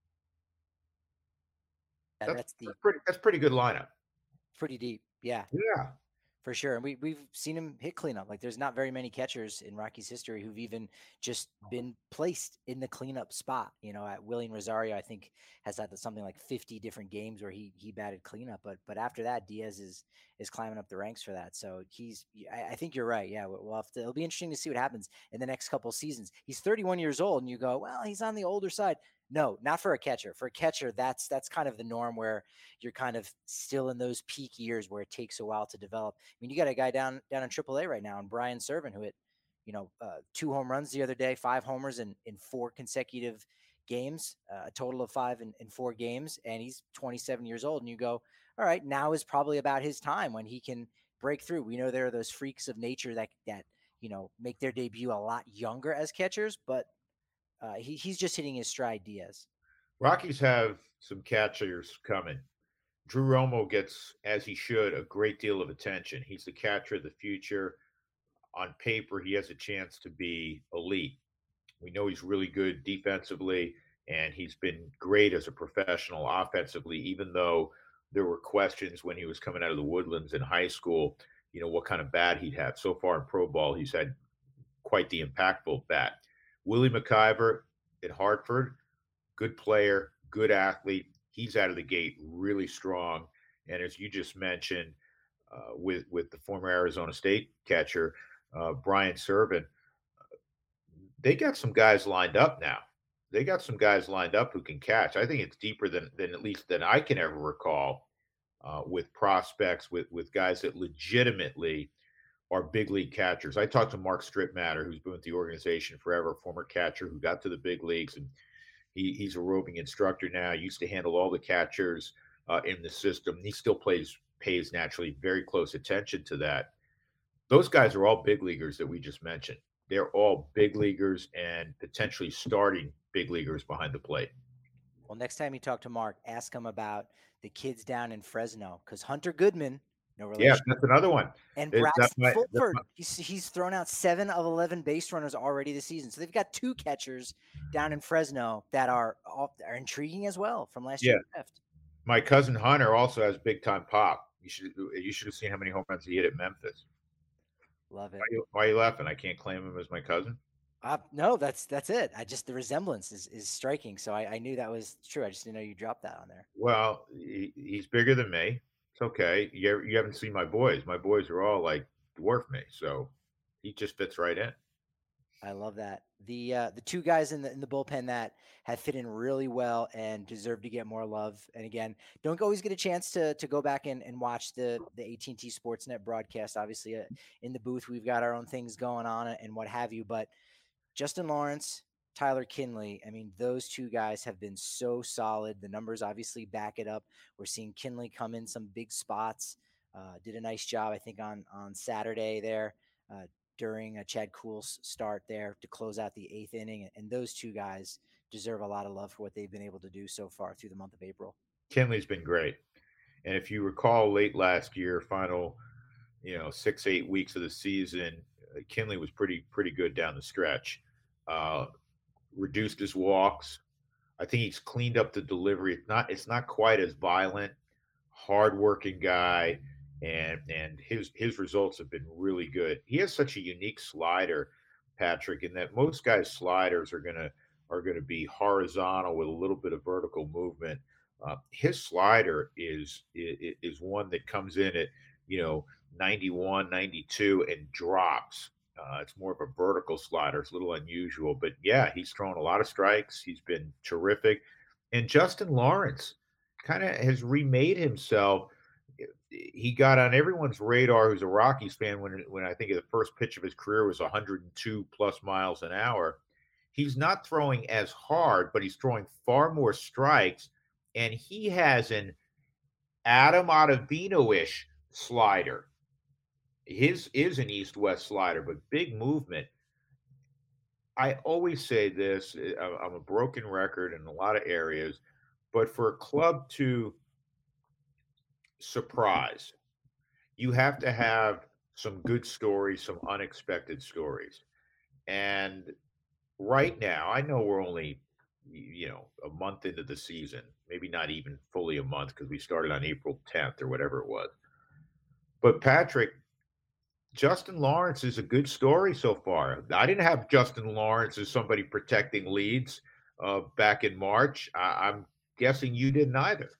Yeah, that's, that's, the, that's pretty that's pretty good lineup. Pretty deep. Yeah. Yeah. For sure. And we, we've seen him hit cleanup. Like there's not very many catchers in Rockies history who've even just been placed in the cleanup spot. You know, at William Rosario, I think has had something like fifty different games where he he batted cleanup. But but after that, Diaz is is climbing up the ranks for that. So he's, I, I think you're right. Yeah. We'll have to, it'll be interesting to see what happens in the next couple of seasons. He's thirty-one years old and you go, well, he's on the older side. No, not for a catcher. For a catcher, that's that's kind of the norm where you're kind of still in those peak years where it takes a while to develop. I mean, you got a guy down down in triple A right now, and Brian Serven, who hit, you know, uh, two home runs the other day, five homers in, in four consecutive games, uh, a total of five in, in four games, and he's twenty-seven years old. And you go, all right, now is probably about his time when he can break through. We know there are those freaks of nature that that you know make their debut a lot younger as catchers, but Uh, he, he's just hitting his stride, Diaz. Rockies have some catchers coming. Drew Romo gets, as he should, a great deal of attention. He's the catcher of the future. On paper, he has a chance to be elite. We know he's really good defensively, and he's been great as a professional offensively, even though there were questions when he was coming out of the Woodlands in high school, you know, what kind of bat he'd have. So far in pro ball, he's had quite the impactful bat. Willie McIver at Hartford, good player, good athlete. He's out of the gate really strong. And as you just mentioned, uh, with with the former Arizona State catcher, uh, Brian Serven, they got some guys lined up now. They got some guys lined up who can catch. I think it's deeper than than at least than I can ever recall uh, with prospects, with with guys that legitimately are big league catchers. I talked to Mark Strittmatter, who's been with the organization forever, former catcher who got to the big leagues, and he, he's a roving instructor now. Used to handle all the catchers uh, in the system. He still plays pays naturally very close attention to that. Those guys are all big leaguers that we just mentioned. They're all big leaguers and potentially starting big leaguers behind the plate. Well, next time you talk to Mark, ask him about the kids down in Fresno, because Hunter Goodman, no relation. Yeah, that's another one. And It's- that's Braxton my- that's Fulford, my- he's, he's thrown out seven of eleven base runners already this season. So they've got two catchers down in Fresno that are all, are intriguing as well from last Yeah. year's draft. My cousin Hunter also has big time pop. You should you should have seen how many home runs he hit at Memphis. Love it. Why are you, why are you laughing? I can't claim him as my cousin. Uh, no, that's that's it. I just the resemblance is, is striking. So I, I knew that was true. I just didn't know you dropped that on there. Well, he, he's bigger than me. It's okay. You you haven't seen my boys. My boys are all like dwarf me, so he just fits right in. I love that. The uh, the two guys in the in the bullpen that have fit in really well and deserve to get more love. And again, don't always get a chance to to go back and, and watch the the A T and T Sportsnet broadcast. Obviously, uh, in the booth, we've got our own things going on and what have you. But Justin Lawrence, Tyler Kinley, I mean, those two guys have been so solid. The numbers obviously back it up. We're seeing Kinley come in some big spots. Uh, did a nice job, I think, on on Saturday there. Uh, during a Chad Kuhl's start there to close out the eighth inning. And those two guys deserve a lot of love for what they've been able to do so far through the month of April. Kinley's been great. And if you recall late last year, final, you know, six, eight weeks of the season, uh, Kinley was pretty, pretty good down the stretch. Uh, reduced his walks. I think he's cleaned up the delivery. It's not, it's not quite as violent, hardworking guy. And and his his results have been really good. He has such a unique slider, Patrick, in that most guys' sliders are gonna are gonna be horizontal with a little bit of vertical movement. Uh, his slider is, is is one that comes in at you know ninety-one, ninety-two and drops. Uh, it's more of a vertical slider. It's a little unusual, but yeah, he's thrown a lot of strikes. He's been terrific, and Justin Lawrence kind of has remade himself. He got on everyone's radar who's a Rockies fan when when I think the first pitch of his career was one hundred two plus miles an hour. He's not throwing as hard, but he's throwing far more strikes, and he has an Adam Ottavino-ish slider. his is an east-west slider, but big movement. I always say this, eh, I- I'm a broken record in a lot of areas, but for a club to surprise, you have to have some good stories, some unexpected stories. And right now, I know we're only, you know, a month into the season, maybe not even fully a month because we started on April tenth or whatever it was. But Patrick, Justin Lawrence is a good story so far. I didn't have Justin Lawrence as somebody protecting leads uh, back in March. I- I'm guessing you didn't either.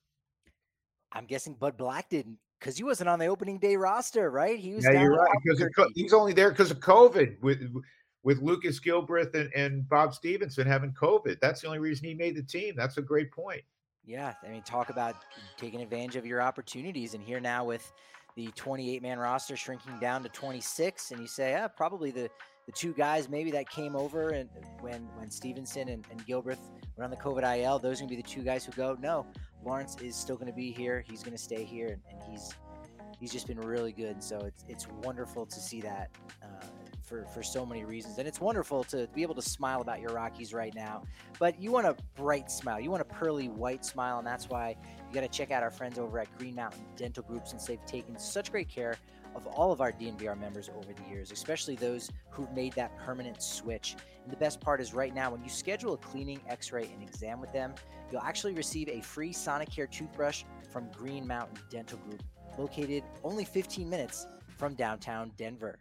I'm guessing Bud Black didn't, because he wasn't on the opening day roster, right? He was Yeah, down you're in right. Because of co- Albuquerque. he's only there because of COVID with with Lucas Gilbreth and, and Bob Stevenson having COVID. That's the only reason he made the team. That's a great point. Yeah, I mean, talk about taking advantage of your opportunities. And here now with the twenty-eight man roster shrinking down to twenty-six, and you say, yeah, probably the the two guys maybe that came over and when when Stevenson and, and Gilbreth were on the COVID I L, those are gonna be the two guys who go. No, Lawrence is still gonna be here. He's gonna stay here, and, and he's he's just been really good. And so it's it's wonderful to see that uh, for for so many reasons, and it's wonderful to be able to smile about your Rockies right now. But you want a bright smile, you want a pearly white smile, and that's why you got to check out our friends over at Green Mountain Dental Group, since they've taken such great care of all of our D N V R members over the years, especially those who've made that permanent switch. And the best part is right now, when you schedule a cleaning, x-ray, and exam with them, you'll actually receive a free Sonicare toothbrush from Green Mountain Dental Group, located only fifteen minutes from downtown Denver.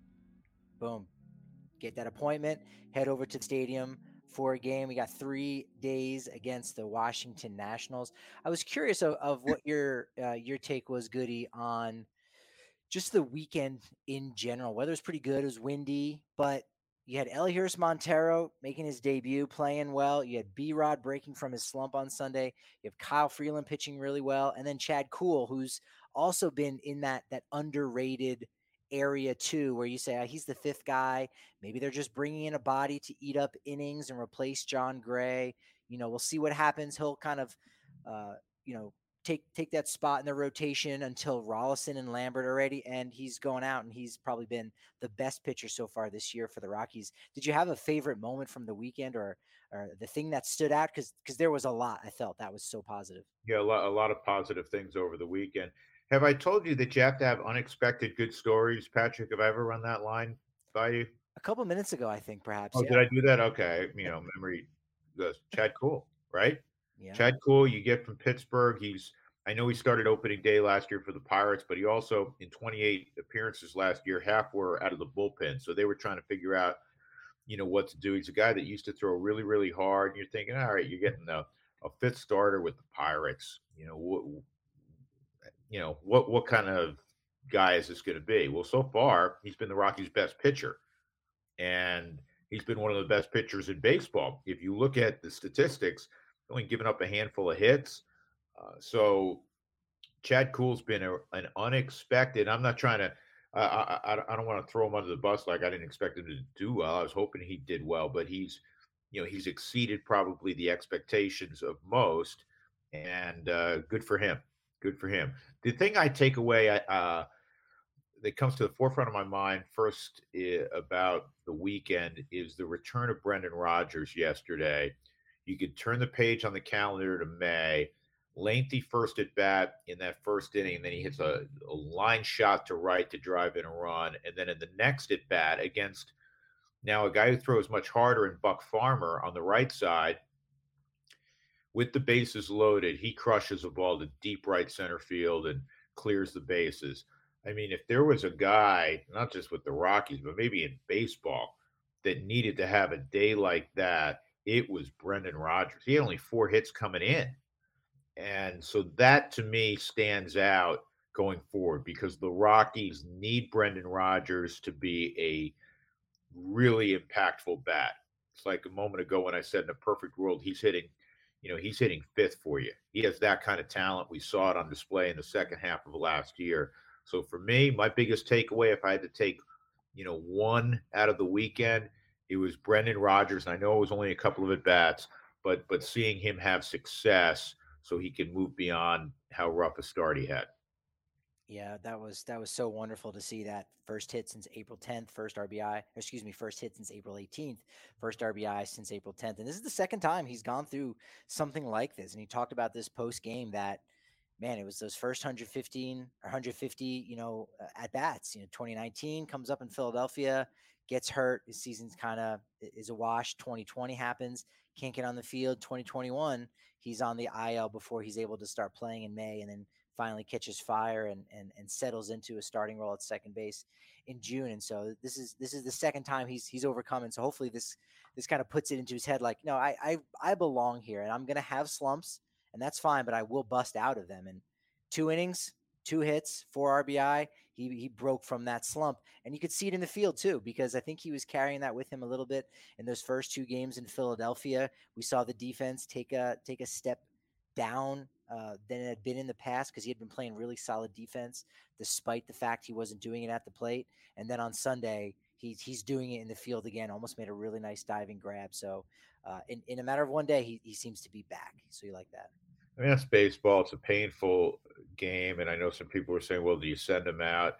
Boom. Get that appointment, head over to the stadium for a game. We got three days against the Washington Nationals. I was curious of, of what your uh, your take was, Goody, on just the weekend in general. Weather was pretty good. It was windy, but you had Elias Montero making his debut, playing well. You had B-Rod breaking from his slump on Sunday. You have Kyle Freeland pitching really well. And then Chad Kuhl, who's also been in that that underrated area too, where you say, oh, he's the fifth guy. Maybe they're just bringing in a body to eat up innings and replace John Gray. You know, we'll see what happens. He'll kind of, uh, you know, take take that spot in the rotation until Rollison and Lambert are ready, and he's going out, and he's probably been the best pitcher so far this year for the Rockies. Did you have a favorite moment from the weekend, or or the thing that stood out? Because because there was a lot. I felt that was so positive. Yeah, a lot, a lot of positive things over the weekend. Have I told you that you have to have unexpected good stories, Patrick? Have I ever run that line by you? A couple minutes ago, I think, perhaps. Oh, yeah. did I do that? Okay, you know, memory goes. Chad Kuhl, right? Yeah. Chad Kuhl, you get from Pittsburgh. He's, I know he started opening day last year for the Pirates, but he also, in twenty-eight appearances last year, half were out of the bullpen. So they were trying to figure out, you know, what to do. He's a guy that used to throw really, really hard. And you're thinking, all right, you're getting a, a fifth starter with the Pirates. You know, what, you know, what, what kind of guy is this going to be? Well, so far, he's been the Rockies' best pitcher. And he's been one of the best pitchers in baseball. If you look at the statistics, only given up a handful of hits. Uh, so Chad Kuhl's been a, an unexpected. I'm not trying to. Uh, I, I I don't want to throw him under the bus like I didn't expect him to do well. I was hoping he did well, but he's, you know, he's exceeded probably the expectations of most, and uh, good for him. Good for him. The thing I take away uh, that comes to the forefront of my mind first I- about the weekend is the return of Brendan Rodgers yesterday. You could turn the page on the calendar to May. Lengthy first at bat in that first inning, and then he hits a, a line shot to right to drive in a run. And then in the next at bat against now a guy who throws much harder in Buck Farmer on the right side, with the bases loaded, he crushes a ball to deep right center field and clears the bases. I mean, if there was a guy, not just with the Rockies, but maybe in baseball, that needed to have a day like that, it was Brendan Rodgers. He had only four hits coming in. And so that to me stands out going forward because the Rockies need Brendan Rodgers to be a really impactful bat. It's like a moment ago when I said in a perfect world, he's hitting, you know, he's hitting fifth for you. He has that kind of talent. We saw it on display in the second half of last year. So for me, my biggest takeaway, if I had to take, you know, one out of the weekend, it was Brendan Rodgers. And I know it was only a couple of at bats, but but seeing him have success so he can move beyond how rough a start he had. Yeah, that was that was so wonderful to see that first hit since April tenth, first R B I, excuse me, first hit since April eighteenth, first R B I since April tenth. And this is the second time he's gone through something like this. And he talked about this post game that, man, it was those first one hundred fifteen or one hundred fifty, you know, uh, at bats. You know, twenty nineteen comes up in Philadelphia, gets hurt. His season's kind of is a wash. twenty twenty happens, can't get on the field. twenty twenty-one, he's on the I L before he's able to start playing in May, and then finally catches fire and and and settles into a starting role at second base in June. And so this is this is the second time he's he's overcome. And so hopefully this this kind of puts it into his head like, no, I I I belong here, and I'm gonna have slumps, and that's fine, but I will bust out of them. And two innings, two hits, four R B I. He he broke from that slump, and you could see it in the field too, because I think he was carrying that with him a little bit in those first two games in Philadelphia. We saw the defense take a take a step down uh, than it had been in the past, because he had been playing really solid defense despite the fact he wasn't doing it at the plate. And then on Sunday, he's he's doing it in the field again. Almost made a really nice diving grab. So uh, in in a matter of one day, he he seems to be back. So you like that? I mean, that's baseball. It's a painful game, and I know some people were saying, "Well, do you send him out?"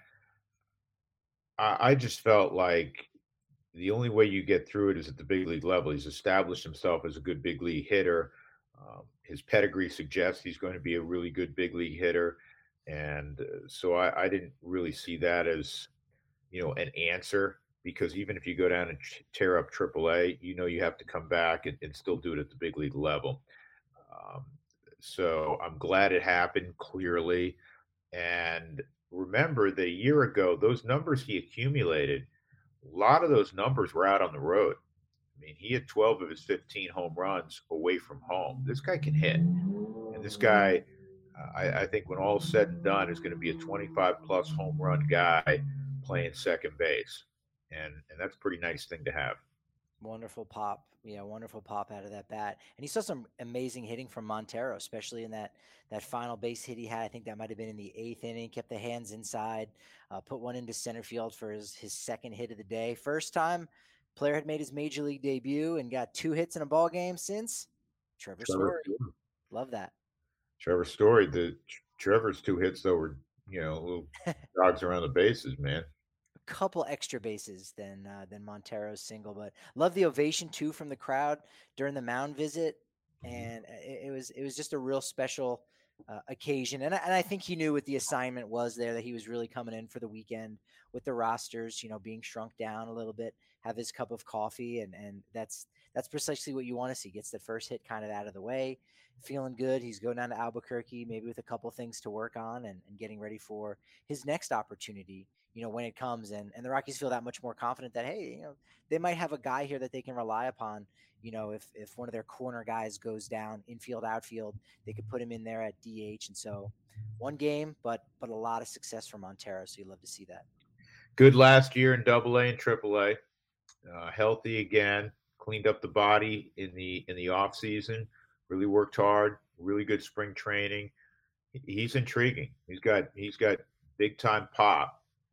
I, I just felt like the only way you get through it is at the big league level. He's established himself as a good big league hitter. Um, his pedigree suggests he's going to be a really good big league hitter, and uh, so I, I didn't really see that as, you know, an answer, because even if you go down and ch- tear up triple A, you know you have to come back and, and still do it at the big league level. Um, so I'm glad it happened clearly. And remember that a year ago, those numbers he accumulated, a lot of those numbers were out on the road. I mean, he had twelve of his fifteen home runs away from home. This guy can hit. And this guy, uh, I, I think when all said and done, is going to be a twenty-five plus home run guy playing second base. And, and that's a pretty nice thing to have. Wonderful pop. Yeah, wonderful pop out of that bat. And he saw some amazing hitting from Montero, especially in that that final base hit he had. I think that might have been in the eighth inning. Kept the hands inside, uh, put one into center field for his, his second hit of the day. First time player had made his major league debut and got two hits in a ball game since Trevor, Trevor Story. Story. Love that. Trevor Story. The Trevor's two hits though were, you know, little jogs around the bases, man. Couple extra bases than uh, than Montero's single, but love the ovation too from the crowd during the mound visit, and it, it was it was just a real special uh, occasion. And I, and I think he knew what the assignment was there, that he was really coming in for the weekend with the rosters, you know, being shrunk down a little bit, have his cup of coffee, and and that's that's precisely what you want to see. Gets the first hit kind of out of the way, feeling good. He's going down to Albuquerque, maybe with a couple things to work on, and, and getting ready for his next opportunity, you know, when it comes. And, and the Rockies feel that much more confident that, hey, you know, they might have a guy here that they can rely upon. You know, if, if one of their corner guys goes down infield, outfield, they could put him in there at D H. And so one game, but, but a lot of success for Montero. So you love to see that. Good last year in double A and triple A, uh, healthy again, cleaned up the body in the, in the off season, really worked hard, really good spring training. He's intriguing. He's got, he's got big time pop.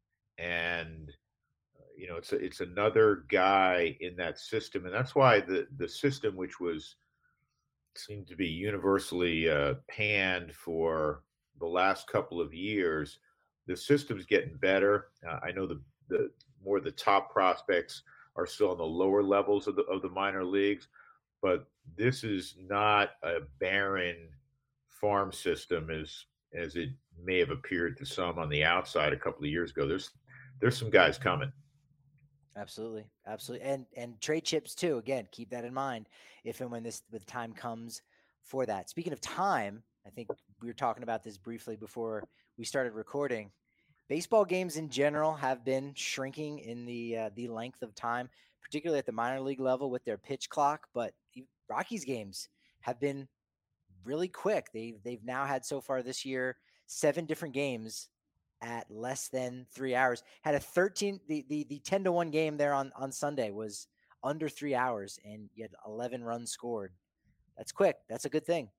And, uh, you know, it's a, it's another guy in that system. And that's why the, the system, which was seemed to be universally uh, panned for the last couple of years, the system's getting better. Uh, I know the, the more the top prospects are still on the lower levels of the, of the minor leagues, but this is not a barren farm system as, as it may have appeared to some on the outside a couple of years ago. There's, There's some guys coming. Absolutely. Absolutely. And, and trade chips too. Again, keep that in mind if and when this, the time comes for that. Speaking of time, I think we were talking about this briefly before we started recording. Baseball games in general have been shrinking in the, uh, the length of time, particularly at the minor league level with their pitch clock, but Rockies games have been really quick. They've, they've now had so far this year, seven different games at less than three hours. Had a thirteen, the, the, the ten to one game there on, on Sunday was under three hours and you had eleven runs scored. That's quick. That's a good thing.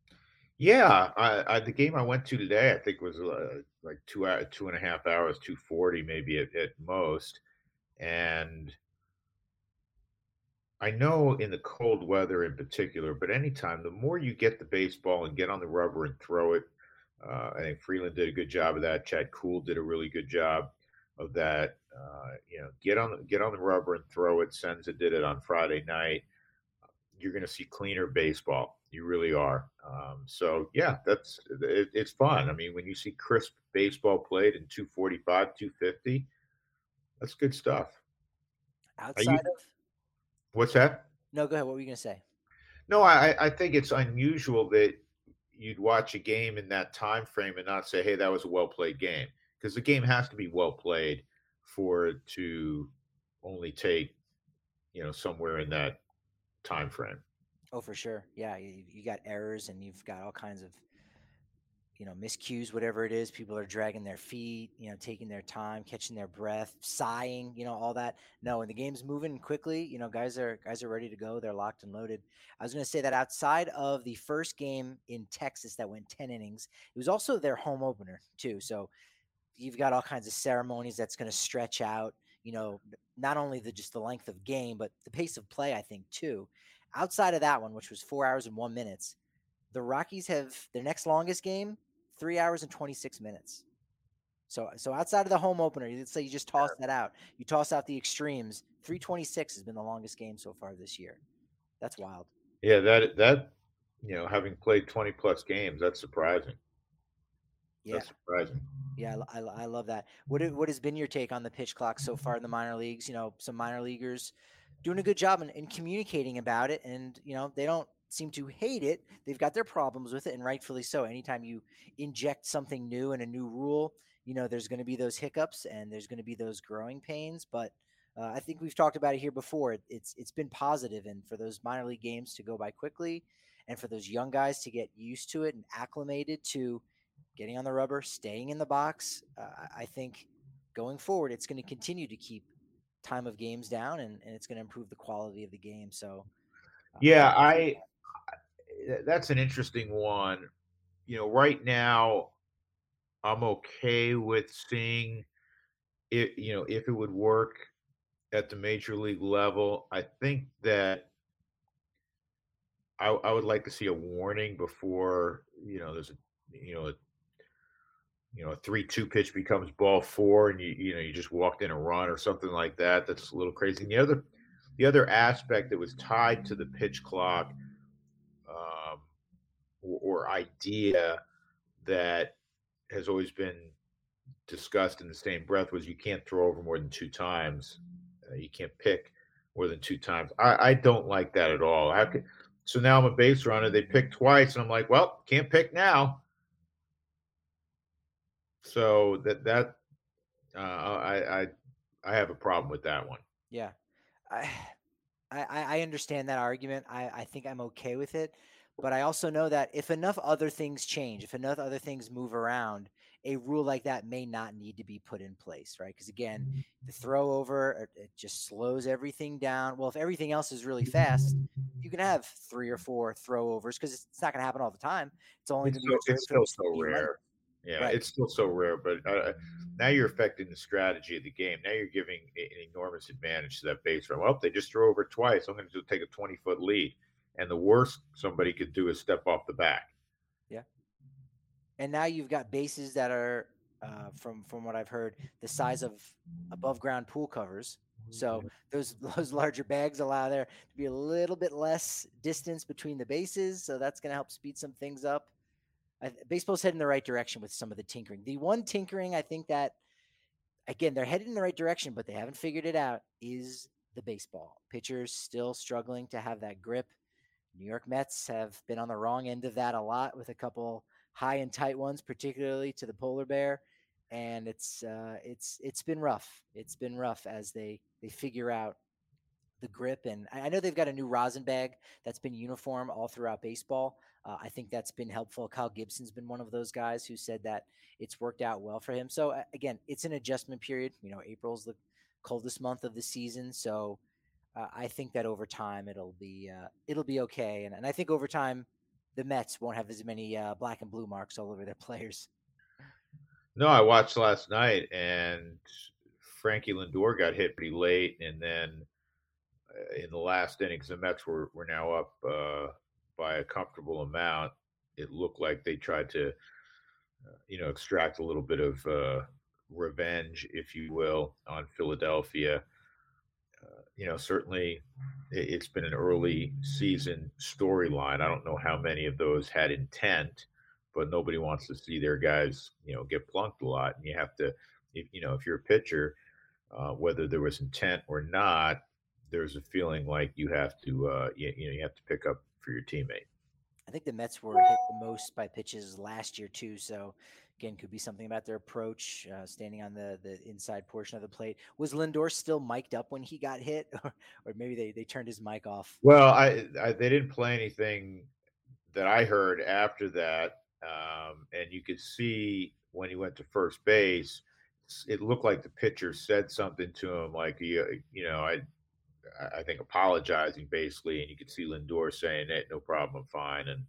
Yeah. I, I, the game I went to today, I think was uh, like two hours, two and a half hours, two forty maybe at, at most. And I know in the cold weather in particular, but anytime, the more you get the baseball and get on the rubber and throw it, Uh, I think Freeland did a good job of that. Chad Kuhl did a really good job of that. Uh, you know, get on the, get on the rubber and throw it. Senza did it on Friday night. You're going to see cleaner baseball. You really are. Um, so yeah, that's it, it's fun. I mean, when you see crisp baseball played in two forty-five, two fifty, that's good stuff. Outside you, of what's that? No, go ahead. What were you going to say? No, I, I think it's unusual that you'd watch a game in that time frame and not say, hey, that was a well played game, because the game has to be well played for it to only take, you know, somewhere in that time frame. Oh, for sure. Yeah, you, you got errors and you've got all kinds of, you know, miscues, whatever it is. People are dragging their feet, you know, taking their time, catching their breath, sighing, you know, all that. No, when the game's moving quickly, you know, guys are guys are ready to go. They're locked and loaded. I was going to say that outside of the first game in Texas that went ten innings, it was also their home opener too. So you've got all kinds of ceremonies that's going to stretch out, you know, not only the just the length of game, but the pace of play, I think, too. Outside of that one, which was four hours and one minutes, the Rockies have their next longest game, three hours and twenty-six minutes. So, so outside of the home opener, let's say you just toss that out. You toss out the extremes. three twenty-six has been the longest game so far this year. That's wild. Yeah, that that you know, having played twenty plus games, that's surprising. Yeah, that's surprising. Yeah, I, I, I love that. What what has been your take on the pitch clock so far in the minor leagues? You know, some minor leaguers doing a good job in, in communicating about it, and you know they don't seem to hate it. They've got their problems with it, and rightfully so. Anytime you inject something new and a new rule, you know there's going to be those hiccups and there's going to be those growing pains. But uh, I think we've talked about it here before. It, it's it's been positive, and for those minor league games to go by quickly, and for those young guys to get used to it and acclimated to getting on the rubber, staying in the box, uh, I think going forward, it's going to continue to keep time of games down, and, and it's going to improve the quality of the game. So, uh, yeah, I, I that's an interesting one. You know, right now, I'm okay with seeing it. You know, if it would work at the major league level, I think that I, I would like to see a warning before you know there's a you know a you know, a three two pitch becomes ball four and you, you know, you just walked in a run or something like that. That's a little crazy. And the other, the other aspect that was tied to the pitch clock um, or, or idea that has always been discussed in the same breath was you can't throw over more than two times. Uh, you can't pick more than two times. I, I don't like that at all. How could, so now I'm a base runner. They pick twice and I'm like, well, can't pick now. So that that uh, I I I have a problem with that one. Yeah, I I, I understand that argument. I, I think I'm okay with it, but I also know that if enough other things change, if enough other things move around, a rule like that may not need to be put in place, right? Because again, the throw over it just slows everything down. Well, if everything else is really fast, you can have three or four throw overs because it's not going to happen all the time. It's only It's, going to so, be it's still so rare. Yeah, right. It's still so rare. But uh, now you're affecting the strategy of the game. Now you're giving an enormous advantage to that base runner. Well, they just throw over twice. I'm going to take a twenty foot lead, and the worst somebody could do is step off the back. Yeah. And now you've got bases that are, uh, from from what I've heard, the size of above ground pool covers. So those those larger bags allow there to be a little bit less distance between the bases. So that's going to help speed some things up. I, baseball's heading in the right direction with some of the tinkering. The one tinkering I think that, again, they're headed in the right direction, but they haven't figured it out, is the baseball. Pitchers still struggling to have that grip. New York Mets have been on the wrong end of that a lot with a couple high and tight ones, particularly to the polar bear. And it's uh, it's it's been rough. It's been rough as they they figure out the grip. And I know they've got a new rosin bag that's been uniform all throughout baseball. Uh, I think that's been helpful. Kyle Gibson's been one of those guys who said that it's worked out well for him. So uh, again, it's an adjustment period. You know, April's the coldest month of the season. So uh, I think that over time it'll be, uh, it'll be okay. And, and I think over time the Mets won't have as many uh, black and blue marks all over their players. No, I watched last night and Frankie Lindor got hit pretty late. And then uh, in the last innings, the Mets were, were now up uh, by a comfortable amount. It looked like they tried to uh, you know, extract a little bit of uh, revenge, if you will, on Philadelphia. Uh, you know, certainly it, it's been an early season storyline. I don't know how many of those had intent, but nobody wants to see their guys, you know, get plunked a lot. And you have to, if, you know, if you're a pitcher, uh, whether there was intent or not, there's a feeling like you have to, uh, you, you know, you have to pick up for your teammate. I think the Mets were hit the most by pitches last year too. So again, could be something about their approach, uh, standing on the the inside portion of the plate. Was Lindor still mic'd up when he got hit, or, or maybe they they turned his mic off? Well, I, I they didn't play anything that I heard after that, um, and you could see when he went to first base, it looked like the pitcher said something to him, like you, you know, I, I think apologizing basically, and you could see Lindor saying, "Hey, no problem, I'm fine," and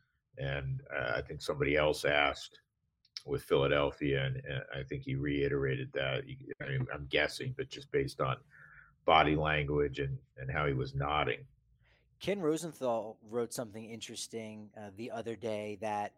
and uh, I think somebody else asked with Philadelphia, and, and I think he reiterated that. I mean, I'm guessing, but just based on body language and and how he was nodding. Ken Rosenthal wrote something interesting uh, the other day that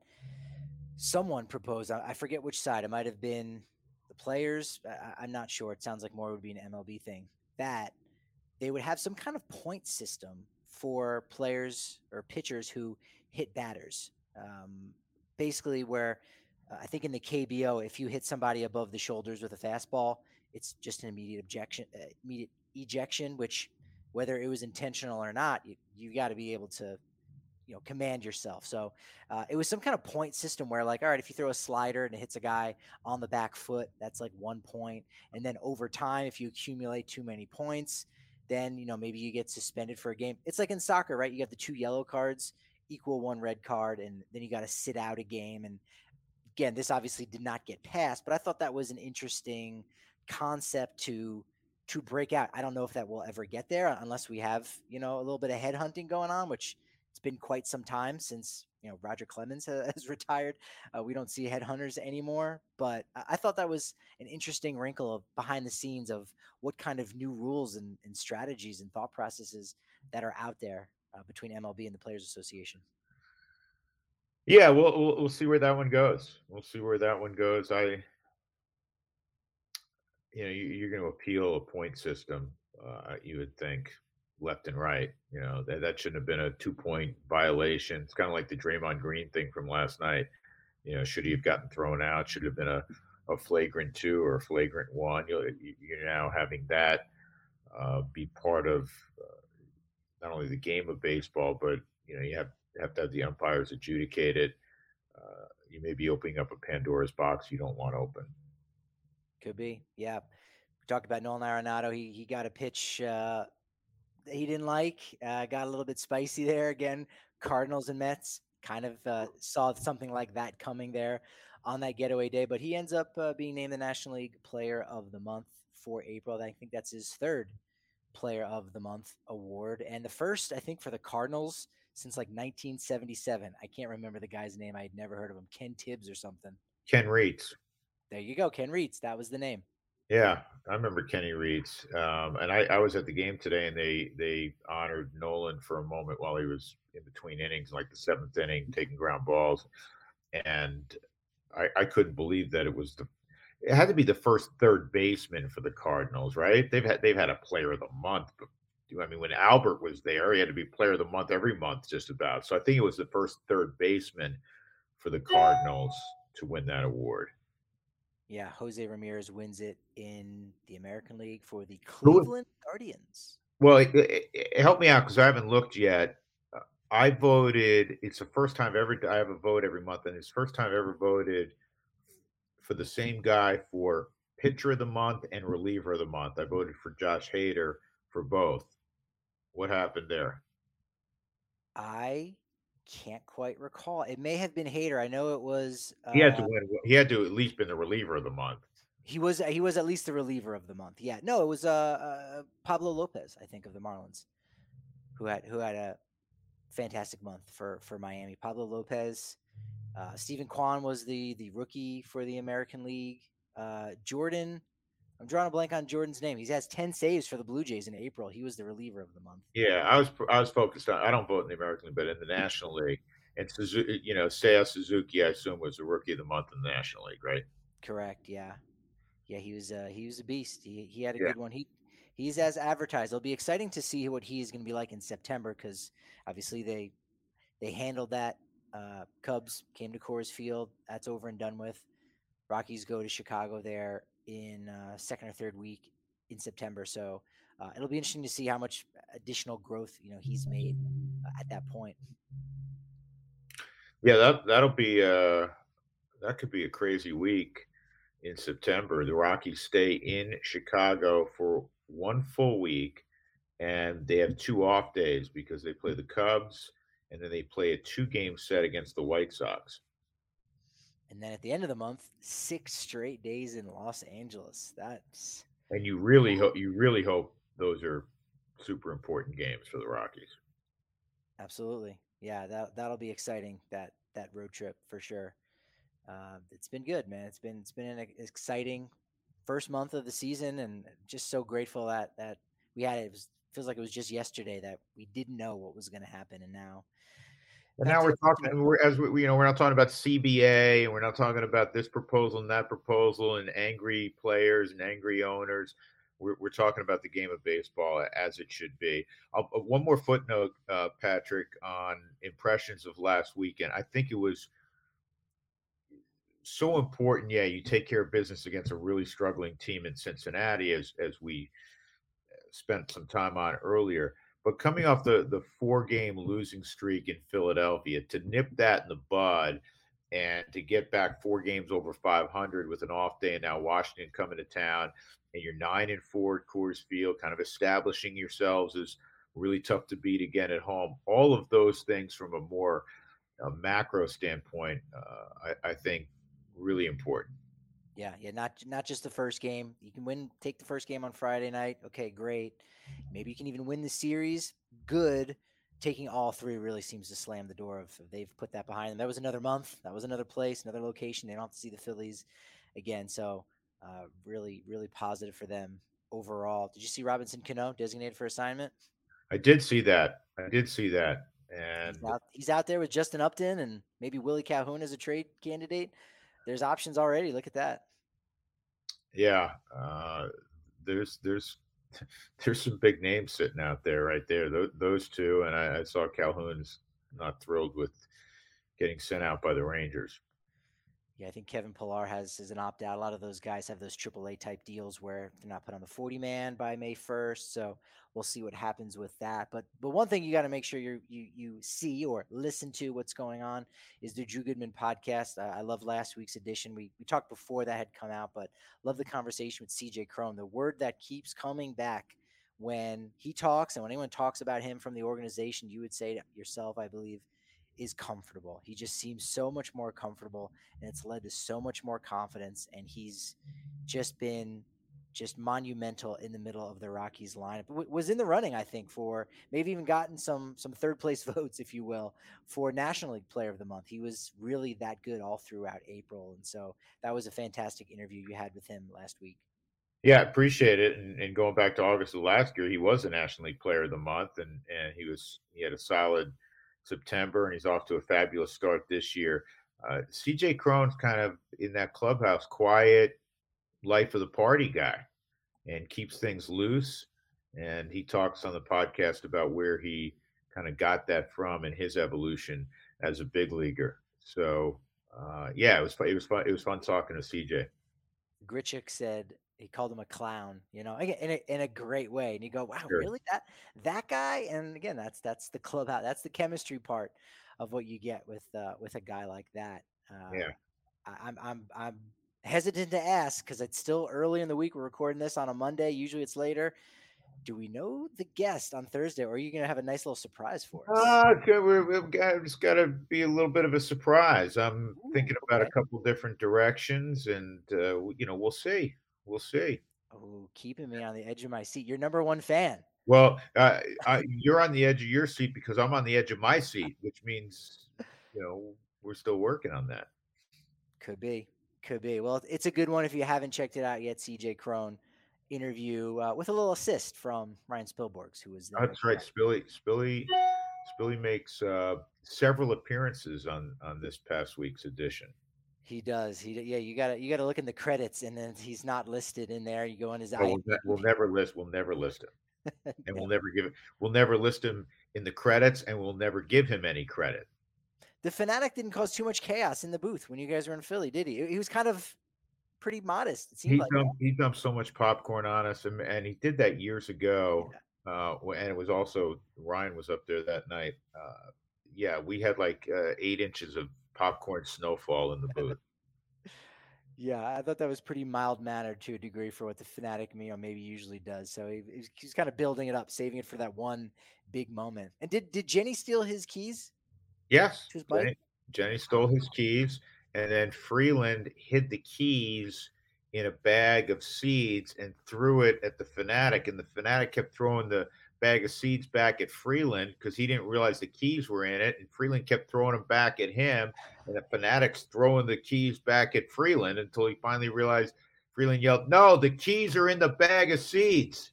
someone proposed. I, I forget which side. It might have been the players. I, I'm not sure. It sounds like more would be an M L B thing. That they would have some kind of point system for players or pitchers who hit batters. Um, basically, where uh, I think in the K B O, if you hit somebody above the shoulders with a fastball, it's just an immediate objection, uh, immediate ejection. Which, whether it was intentional or not, you, you got to be able to, you know, command yourself. So uh, it was some kind of point system where, like, all right, if you throw a slider and it hits a guy on the back foot, that's like one point. And then over time, if you accumulate too many points, then, you know, maybe you get suspended for a game. It's like in soccer, right? You have the two yellow cards equal one red card, and then you got to sit out a game. And again, this obviously did not get passed, but I thought that was an interesting concept to to break out. I don't know if that will ever get there unless we have, you know, a little bit of headhunting going on, which it's been quite some time since, you know, Roger Clemens has retired. Uh, we don't see headhunters anymore, but I thought that was an interesting wrinkle of behind the scenes of what kind of new rules and, and strategies and thought processes that are out there uh, between M L B and the Players Association. Yeah, we'll, we'll we'll see where that one goes. We'll see where that one goes. I, you know, you, you're going to appeal a point system. Uh, you would think left and right. You know, that that shouldn't have been a two point violation. It's kind of like the Draymond Green thing from last night. You know, should he have gotten thrown out? Should have been a, a flagrant two or a flagrant one. You're, you're now having that uh, be part of uh, not only the game of baseball, but you know, you have have to have the umpires adjudicate it. Uh, you may be opening up a Pandora's box you don't want to open. Could be, yeah. We talked about Nolan Arenado. He he got a pitch uh, that he didn't like. Uh, got a little bit spicy there again. Cardinals and Mets kind of uh, saw something like that coming there on that getaway day, but he ends up uh, being named the National League Player of the Month for April. I think that's his third Player of the Month award, and the first, I think, for the Cardinals since like nineteen seventy-seven. I can't remember the guy's name. I had never heard of him. Ken Tibbs or something. Ken Reitz. There you go. Ken Reitz. That was the name. Yeah, I remember Kenny Reitz. Um, and I, I was at the game today, and they they honored Nolan for a moment while he was in between innings, like the seventh inning, taking ground balls. And I, I couldn't believe that it was the it had to be the first third baseman for the Cardinals, right? They've had they've had a Player of the Month, but I mean, when Albert was there, he had to be Player of the Month every month, just about. So I think it was the first third baseman for the Cardinals to win that award. Yeah, Jose Ramirez wins it in the American League for the Cleveland Guardians. Well, it, it, it help me out because I haven't looked yet. Uh, I voted. It's the first time ever. I have a vote every month, and it's the first time I've ever voted for the same guy for Pitcher of the Month and Reliever of the Month. I voted for Josh Hader for both. What happened there? I can't quite recall. It may have been Hader. I know it was. Uh, He had to win. He had to at least been the reliever of the month. He was. He was at least the reliever of the month. Yeah. No, it was uh, uh Pablo Lopez, I think, of the Marlins, who had who had a fantastic month for for Miami. Pablo Lopez. Uh, Stephen Kwan was the the rookie for the American League. Uh, Jordan. I'm drawing a blank on Jordan's name. He has ten saves for the Blue Jays in April. He was the reliever of the month. Yeah, I was I was focused on. I don't vote in the American League, but in the National League. And Suzuki, you know, Seiya Suzuki, I assume, was the rookie of the month in the National League, right? Correct. Yeah. Yeah. He was, uh, he was a beast. He, he had a Yeah. good one. He, he's as advertised. It'll be exciting to see what he is going to be like in September. Cause obviously they, they handled that. Uh, Cubs came to Coors Field. That's over and done with. Rockies go to Chicago there in uh, second or third week in September. So uh, it'll be interesting to see how much additional growth, you know, he's made uh, at that point. Yeah, that that'll be uh that could be a crazy week in September. The Rockies stay in Chicago for one full week, and they have two off days because they play the Cubs and then they play a two-game set against the White Sox. And then at the end of the month, six straight days in Los Angeles. That's And you really hope you really hope those are super important games for the Rockies. absolutely, yeah. That that'll be exciting. That that road trip for sure. Uh, it's been good, man. It's been it's been an exciting first month of the season, and just so grateful that that we had it. It was, feels like it was just yesterday that we didn't know what was going to happen, and now. And now we're talking, we're, as we, you know, we're not talking about C B A, and we're not talking about this proposal and that proposal, and angry players and angry owners. We're, we're talking about the game of baseball as it should be. I'll, uh, one more footnote, uh, Patrick, on impressions of last weekend. I think it was so important. Yeah, you take care of business against a really struggling team in Cincinnati, as as we spent some time on earlier. But coming off the the four game losing streak in Philadelphia, to nip that in the bud and to get back four games over five hundred with an off day, and now Washington coming to town, and you're nine and four at Coors Field, kind of establishing yourselves as really tough to beat again at home. All of those things from a more uh, macro standpoint, uh, I, I think, really important. Yeah, yeah, not not just the first game. You can win, take the first game on Friday night. Okay, great. Maybe you can even win the series. Good. Taking all three really seems to slam the door of if they've put that behind them. That was another month. That was another place, another location. They don't have to see the Phillies again. So uh, really, really positive for them overall. Did you see Robinson Cano designated for assignment? I did see that. I did see that. And he's out, he's out there with Justin Upton and maybe Willie Calhoun as a trade candidate. There's options already. Look at that. Yeah, uh, there's there's there's some big names sitting out there right there. Those, those two, and I, I saw Calhoun's not thrilled with getting sent out by the Rangers. Yeah, I think Kevin Pillar has is an opt out. A lot of those guys have those triple A type deals where they're not put on the forty man by May first. So we'll see what happens with that. But but one thing you got to make sure you you you see or listen to what's going on is the Drew Goodman podcast. Uh, I love last week's edition. We we talked before that had come out, but love the conversation with C J Cron. The word that keeps coming back when he talks and when anyone talks about him from the organization, you would say to yourself, I believe, is comfortable. He just seems so much more comfortable, and it's led to so much more confidence. And he's just been just monumental in the middle of the Rockies lineup. W- was in the running, I think, for maybe even gotten some some third place votes, if you will, for National League Player of the Month. He was really that good all throughout April, and so that was a fantastic interview you had with him last week. Yeah, appreciate it. And, and going back to August of last year, he was a National League Player of the Month, and and he was he had a solid September, and he's off to a fabulous start this year. Uh, C J Cron's kind of in that clubhouse, quiet, life of the party guy, and keeps things loose. And he talks on the podcast about where he kind of got that from and his evolution as a big leaguer. So, uh, yeah, it was fun. It was fun. It was fun talking to C J. Grichuk said he called him a clown, you know, again in a, in a great way. And you go, wow, Sure. really that that guy? And again, that's that's the clubhouse. That's the chemistry part of what you get with uh, with a guy like that. Uh, Yeah. I, I'm I'm I'm hesitant to ask because it's still early in the week. We're recording this on a Monday. Usually it's later. Do we know the guest on Thursday, or are you going to have a nice little surprise for us? Uh, okay, we're, we've got, it's got to be a little bit of a surprise. I'm Ooh, thinking about okay. a couple different directions, and uh, you know, we'll see. We'll see. Oh, keeping me on the edge of my seat. Your number one fan. Well, uh, I, you're on the edge of your seat because I'm on the edge of my seat, which means, you know, we're still working on that. Could be. Could be. Well, it's a good one if you haven't checked it out yet. C J Cron interview uh, with a little assist from Ryan Spilborghs, who was there. That's right. Spilly, Spilly, Billy makes uh, several appearances on on this past week's edition. He does. He yeah. You gotta you gotta look in the credits, and then he's not listed in there. You go on his. Oh, we'll, ne- we'll never list. We'll never list him, and we'll never give it. We'll never list him in the credits, and we'll never give him any credit. The Fanatic didn't cause too much chaos in the booth when you guys were in Philly, did he? He was kind of pretty modest. It seemed He like dumped, he dumped so much popcorn on us, and, and he did that years ago. Yeah. Uh, and it was also Ryan was up there that night. Uh, yeah, we had like uh, eight inches of popcorn snowfall in the booth. Yeah, I thought that was pretty mild mannered to a degree for what the Fanatic Mio maybe usually does. So he, he's, he's kind of building it up, saving it for that one big moment. And did did Jenny steal his keys? Yes, His bike? Jenny, Jenny stole his keys, and then Freeland hid the keys in a bag of seeds and threw it at the Fanatic, and the Fanatic kept throwing the bag of seeds back at Freeland because he didn't realize the keys were in it, and Freeland kept throwing them back at him, and the Fanatic's throwing the keys back at Freeland until he finally realized. Freeland yelled, "No, the keys are in the bag of seeds."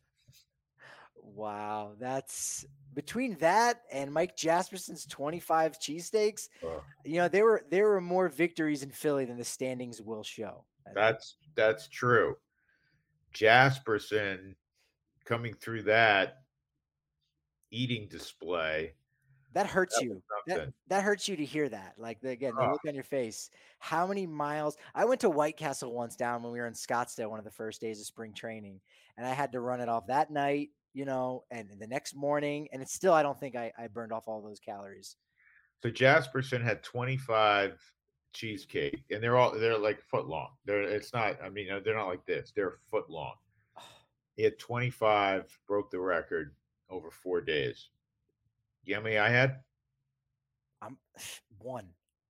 Wow, that's between that and Mike Jasperson's twenty-five cheesesteaks. Oh. You know, there were there were more victories in Philly than the standings will show. That's that's true. Jasperson coming through that eating display. That hurts that you. That, that hurts you to hear that. Like, the, again, the oh. look on your face. How many miles? I went to White Castle once down when we were in Scottsdale, one of the first days of spring training, and I had to run it off that night, you know, and the next morning, and it's still, I don't think I, I burned off all those calories. So Jasperson had twenty-five cheesecake, and they're all, they're like foot long. They're, it's not, I mean, they're not like this. They're foot long. He had twenty-five, broke the record over four days. You know how many I had? I'm one.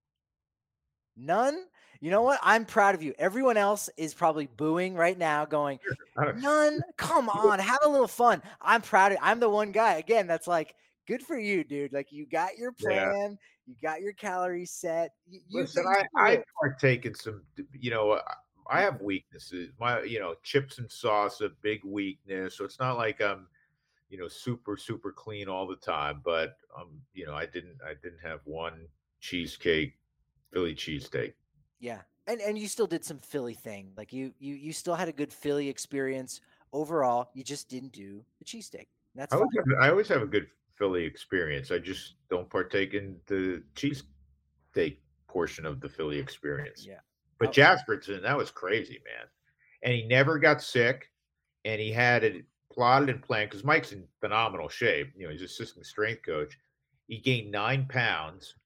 None? You know what? I'm proud of you. Everyone else is probably booing right now, going, none? Come on, have a little fun. I'm proud of you. I'm the one guy, again, that's like, good for you, dude. Like, you got your plan. Yeah. You got your calories set. You, Listen, you I, I partake in some, you know, I have weaknesses. My, you know, chips and sauce, a big weakness. So it's not like I'm, you know, super, super clean all the time, but, um, you know, I didn't, I didn't have one cheesecake, Philly cheesesteak. Yeah. And, and you still did some Philly thing. Like you, you, you still had a good Philly experience overall. You just didn't do the cheesesteak. That's I always, have, I always have a good Philly experience. I just don't partake in the cheesesteak portion of the Philly experience. Yeah. But oh. Jasperson, that was crazy, man. And he never got sick, and he had it plotted and planned because Mike's in phenomenal shape. You know, he's assistant strength coach. He gained nine pounds,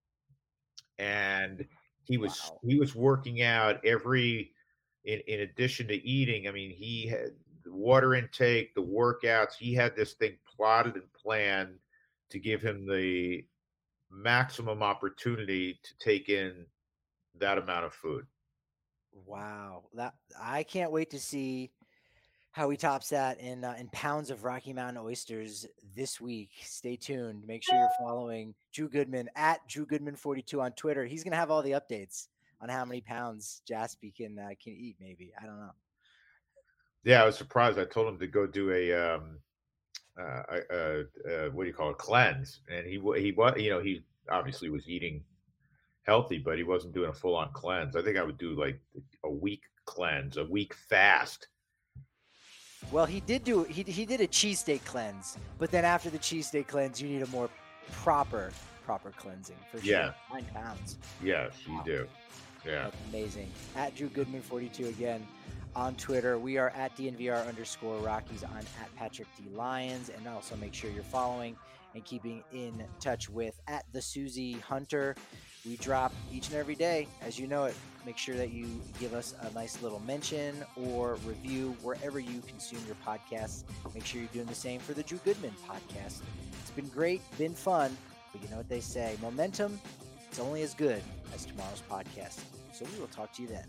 and he was wow. he was working out every. In, in addition to eating, I mean, he had the water intake, the workouts. He had this thing plotted and planned to give him the maximum opportunity to take in that amount of food. Wow, that I can't wait to see how he tops that in uh, in pounds of Rocky Mountain oysters this week. Stay tuned. Make sure you're following Drew Goodman at Drew Goodman forty-two on Twitter. He's gonna have all the updates on how many pounds Jaspy can uh, can eat. Maybe I don't know. Yeah, I was surprised. I told him to go do a um, uh, uh, uh, what do you call it, cleanse, and he he was you know he obviously was eating healthy, but he wasn't doing a full on cleanse. I think I would do like a week cleanse, a week fast. Well, he did do he he did a cheesesteak cleanse, but then after the cheesesteak cleanse, you need a more proper proper cleansing for sure. Yeah, nine pounds. Yes, you wow. do. Yeah, that's amazing. At Drew Goodman forty-two again on Twitter. We are at D N V R underscore Rockies. I'm at Patrick D Lyons, and also make sure you're following and keeping in touch with at the Susie Hunter. We drop each and every day, as you know it. Make sure that you give us a nice little mention or review wherever you consume your podcasts. Make sure you're doing the same for the Drew Goodman podcast. It's been great, been fun, but you know what they say, momentum is only as good as tomorrow's podcast. So we will talk to you then.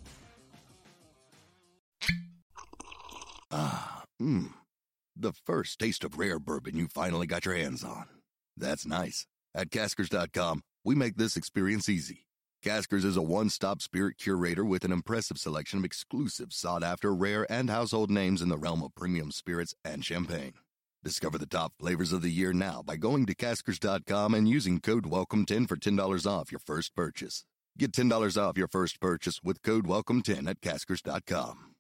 Ah, mmm. The first taste of rare bourbon you finally got your hands on. That's nice. At Caskers dot com, we make this experience easy. Caskers is a one-stop spirit curator with an impressive selection of exclusive, sought-after, rare, and household names in the realm of premium spirits and champagne. Discover the top flavors of the year now by going to Caskers dot com and using code welcome ten for ten dollars off your first purchase. Get ten dollars off your first purchase with code welcome ten at Caskers dot com.